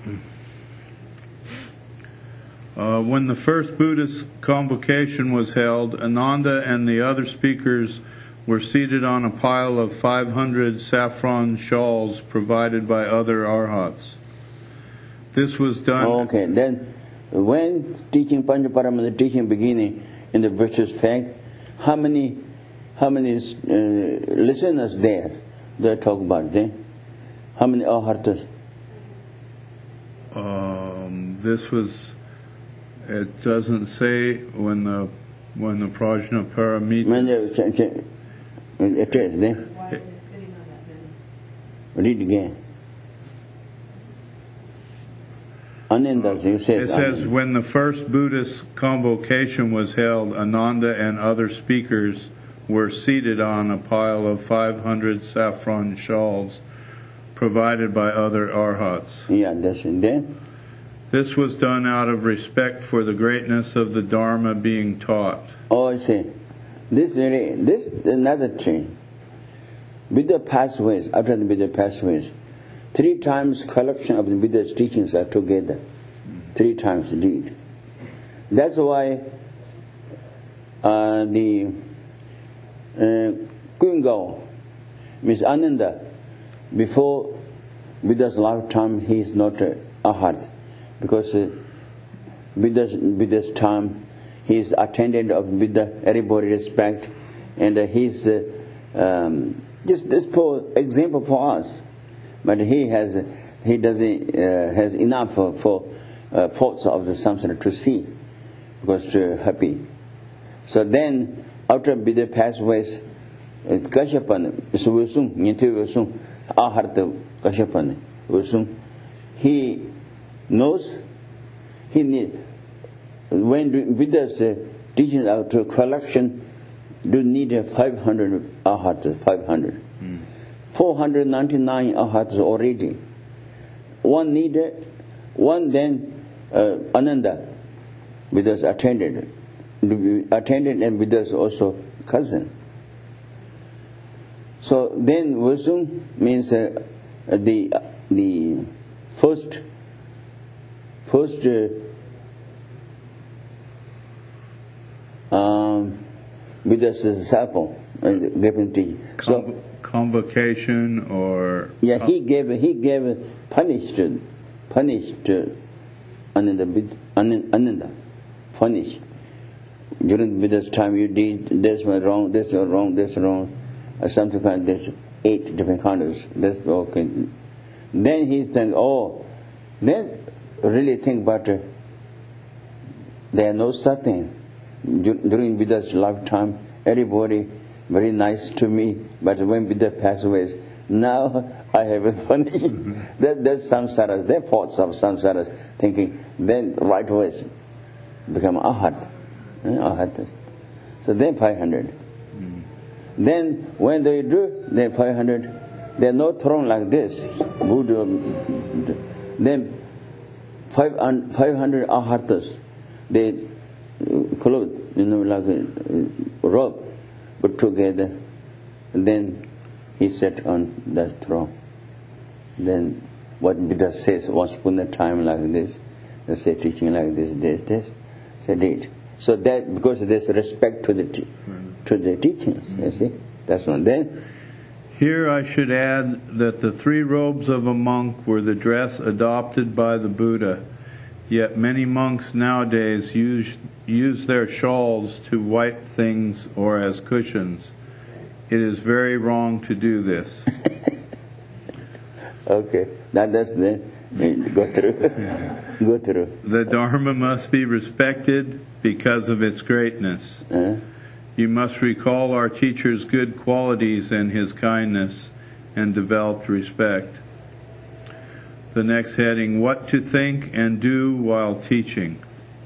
Uh, when the first Buddhist convocation was held, Ananda and the other speakers were seated on a pile of five hundred saffron shawls provided by other arhats. This was done... Okay, then when teaching Panchaparama, the teaching beginning in the virtuous fact, how many how many uh, listeners there they talk about there? How many arhatas? Um, this was... It doesn't say when the when the Prajnaparamita... When the, ch- ch- it is there. Read again. Ananda, you say it says, when the first Buddhist convocation was held, Ananda and other speakers were seated on a pile of five hundred saffron shawls provided by other arhats. Yeah, that's it. Then? This was done out of respect for the greatness of the Dharma being taught. Oh, I see. This really, this another thing. Buddha pathways, after the Buddha pathways, three times collection of the Buddha's teachings are together. Three times did. That's why uh, the uh, Kungao, Miss Ananda, before Buddha's lifetime, he is not a arhat. Because uh, Buddha's, Buddha's time, he is attendant of Buddha, everybody respect, and uh, he's uh, um, just this poor example for us. But he has he doesn't uh, has enough for, for uh, faults of the samsara to see, because to happy. So then after Buddha passed away, Kasyapan Vusung, Nyintu Vusung, Aharta Kasyapan Vusung, he knows he need when Buddha's uh, teachings out to collection do need a five hundred ahats, five hundred. Mm. four hundred ninety-nine ahats already. One needed, one then uh, Ananda, Buddha's attended, attended and Buddha's also cousin. So then Vusung means uh, the the first First, uh, um, Buddha's disciple uh, gave him teaching. So, convocation or yeah, he gave he gave punished punished Ananda Ananda punished during Buddha's time. You did this was wrong, this was wrong, this was wrong, or something like this. Eight different kinds. That's okay. Then he thinks, oh, then. Really think about it. There are no such thing. During Buddha's lifetime, everybody very nice to me, but when Buddha passed away, now I have been punished. that, that's samsaras, they're faults of samsaras, thinking, then right ways become ahat. ahat. So then five hundred. Mm. Then when they do, then five hundred, there are no throne like this. Buddha, then Five, un, five hundred ahatas, they uh, clothed, you know, like a uh, robe, put together, and then he sat on that throne. Then what Buddha says, once upon a time like this, they say teaching like this, this, this, they did. So that, because there's respect to the te- to the teachings, you see, that's one. Then Here I should add that the three robes of a monk were the dress adopted by the Buddha, yet many monks nowadays use, use their shawls to wipe things or as cushions. It is very wrong to do this. okay, that that's the go through, go through. The Dharma must be respected because of its greatness. Uh, You must recall our teacher's good qualities and his kindness and developed respect. The next heading, what to think and do while teaching.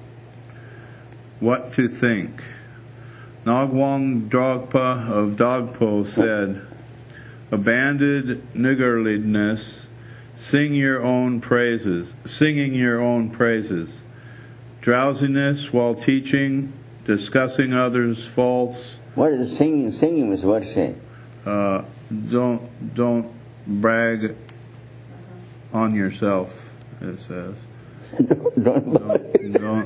What to think. Ngagwang Drogpa of Dogpo said, abandon niggardliness, sing your own praises, singing your own praises. Drowsiness while teaching, discussing others' faults. what is singing? Singing is what say? Uh, don't don't brag on yourself. It says. don't, Don't. don't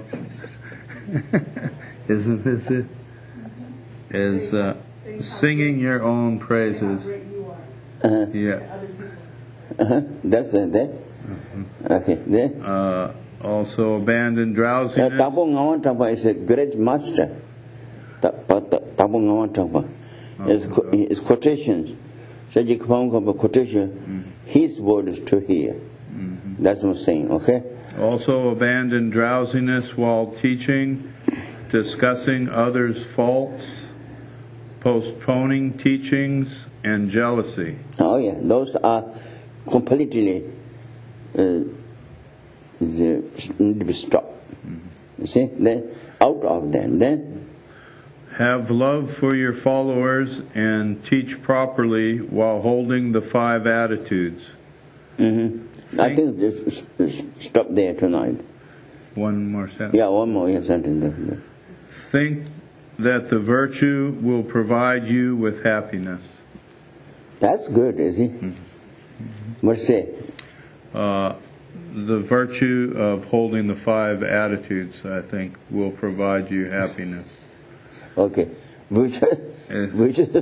isn't this it? Is uh, singing your own praises. uh, Yeah. uh-huh. That's it. There. Okay. There. Uh, also abandon Uh, drowsiness. Tapo Ngawan Tapa is a great master. Ta- pa- ta- Tapo Ngawan Tapa is co- is quotations. Sajik Pangkapa quotation. His word is to hear. That's what I'm saying. Okay. Also abandon drowsiness while teaching, discussing others' faults, postponing teachings, and jealousy. Oh yeah, those are completely uh, the, need to be stopped. You see, then out of them, then Have love for your followers and teach properly while holding the five attitudes. mm-hmm. I think just s- stop there tonight. One more sentence. Yeah, one more yeah, sentence. there. Think that the virtue will provide you with happiness. That's good, is it? What say? Uh, the virtue of holding the five attitudes, I think, will provide you happiness. Okay, which Uh, which is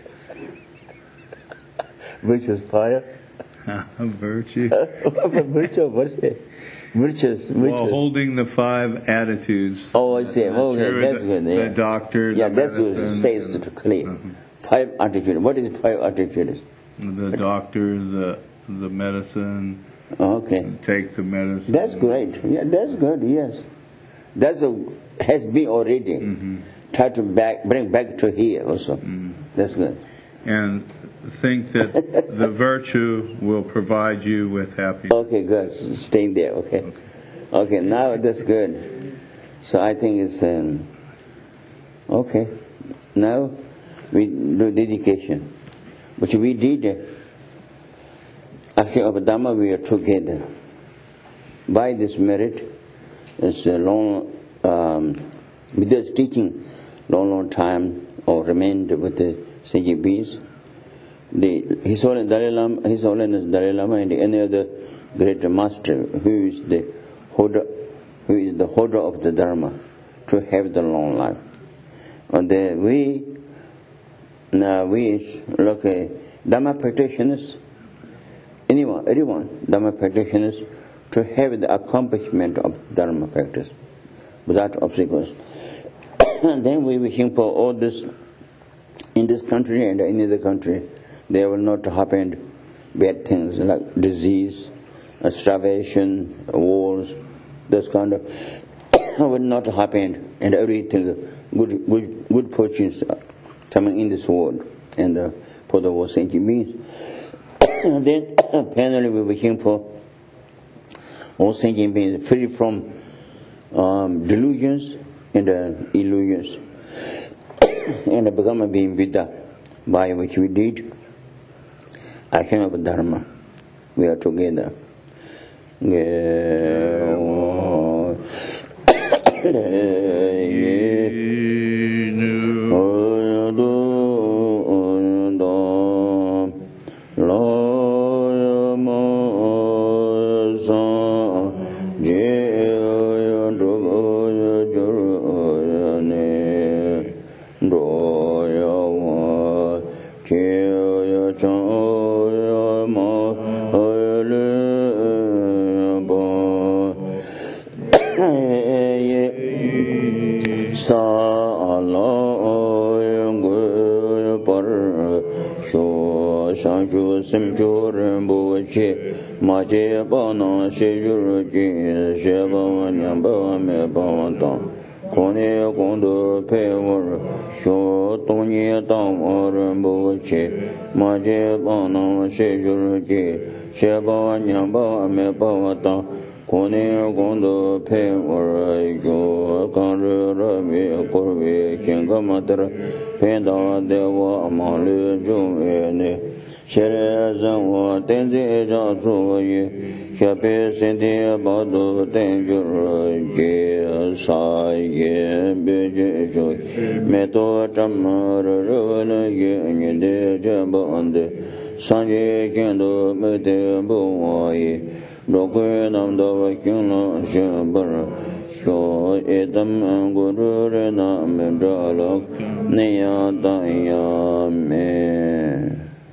which is fire? virtue. Which of what say? Which is which While is? holding the five attitudes. Oh, I see. Okay, You're that's the, good. Yeah. The doctor. Yeah, the that's what it medicine, says and to clear. Five attitudes. What is five attitudes? The doctor, the the medicine. Oh, okay. Take the medicine. That's great. Yeah, that's good. Yes, that's a, has been already. Mm-hmm. Try to back bring back to here also. Mm-hmm. That's good. And think that the virtue will provide you with happiness. Okay, good. S- Staying there. Okay. Okay. Now that's good. So I think it's um, okay. Now we do dedication, which we did. Actually, of Dhamma we are together. By this merit, it's a long. Um, with this teaching, long, long time or remained with the C G Bs. The His Holiness Dalai Lama, His Holiness Dalai Lama, and any other great master who is the holder, who is the holder of the Dharma, to have the long life. And then we, now we look at Dharma practitioners, anyone, everyone, Dharma practitioners, to have the accomplishment of Dharma practice without obstacles. And then we wishing for all this in this country and in other country. There will not happen bad things like disease, uh, starvation, wars, those kind of will not happen, and everything good good good fortunes coming in this world and uh, for the world sentient beings. And then finally we wishing for all sentient beings free from um, delusions and uh, illusions, and become a being Buddha, by which we did action of Dharma. We are together. ye sa la gu par sho shang chu sim chu ren bu che ma che ba na she ju ru ji she ba wa nyam ba wa me ba wa ta kone kondo pe war sho tong ye tang wa ren bu che ma che ba na she ju ru ji she ba wa nyam ba wa me ba wa ta kone kondo pe war yo kan ru ra mi kor vi chen ga ma ter pe da de wa ma lu ju e ne shere zang wa ten zi ja zu yi xia pe sen ti ba du ten ju ru ji sa ye be ji ju me to cham ru ru le ye ni de je ba de san ye gen do me de bu wa yi ro kwe nam do wa kyun lo she bar yo e dam gu ru re na me dra lo ne ya da ya me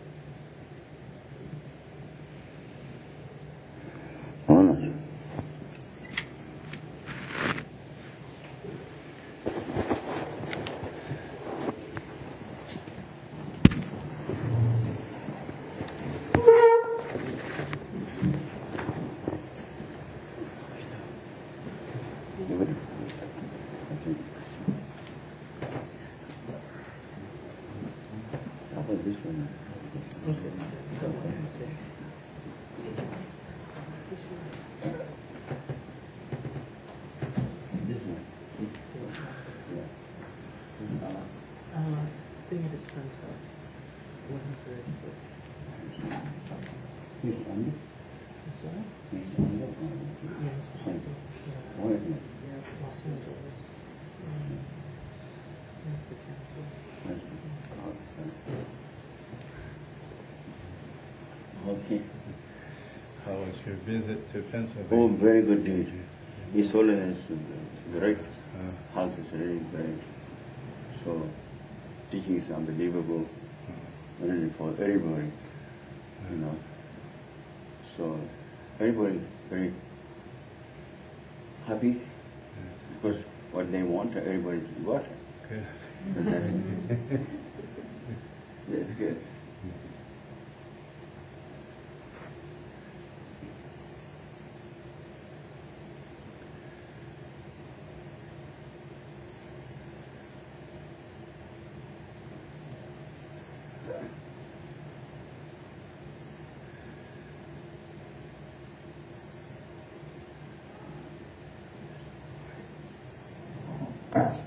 Honor. How about this one? Staying at his friend's house. One is very sick. He's under? Is that? He's under? Yes. Yeah. Where is it? Yeah, Los Angeles. Um, that's the cancer. That's the- Okay. How was your visit to Oh, Pennsylvania? very good deed. His Holiness, great. Uh, Health is really great. So, teaching is unbelievable, really for everybody, you know. So, everybody very happy because what they want, everybody got it. good. So that's, that's good. Thank you.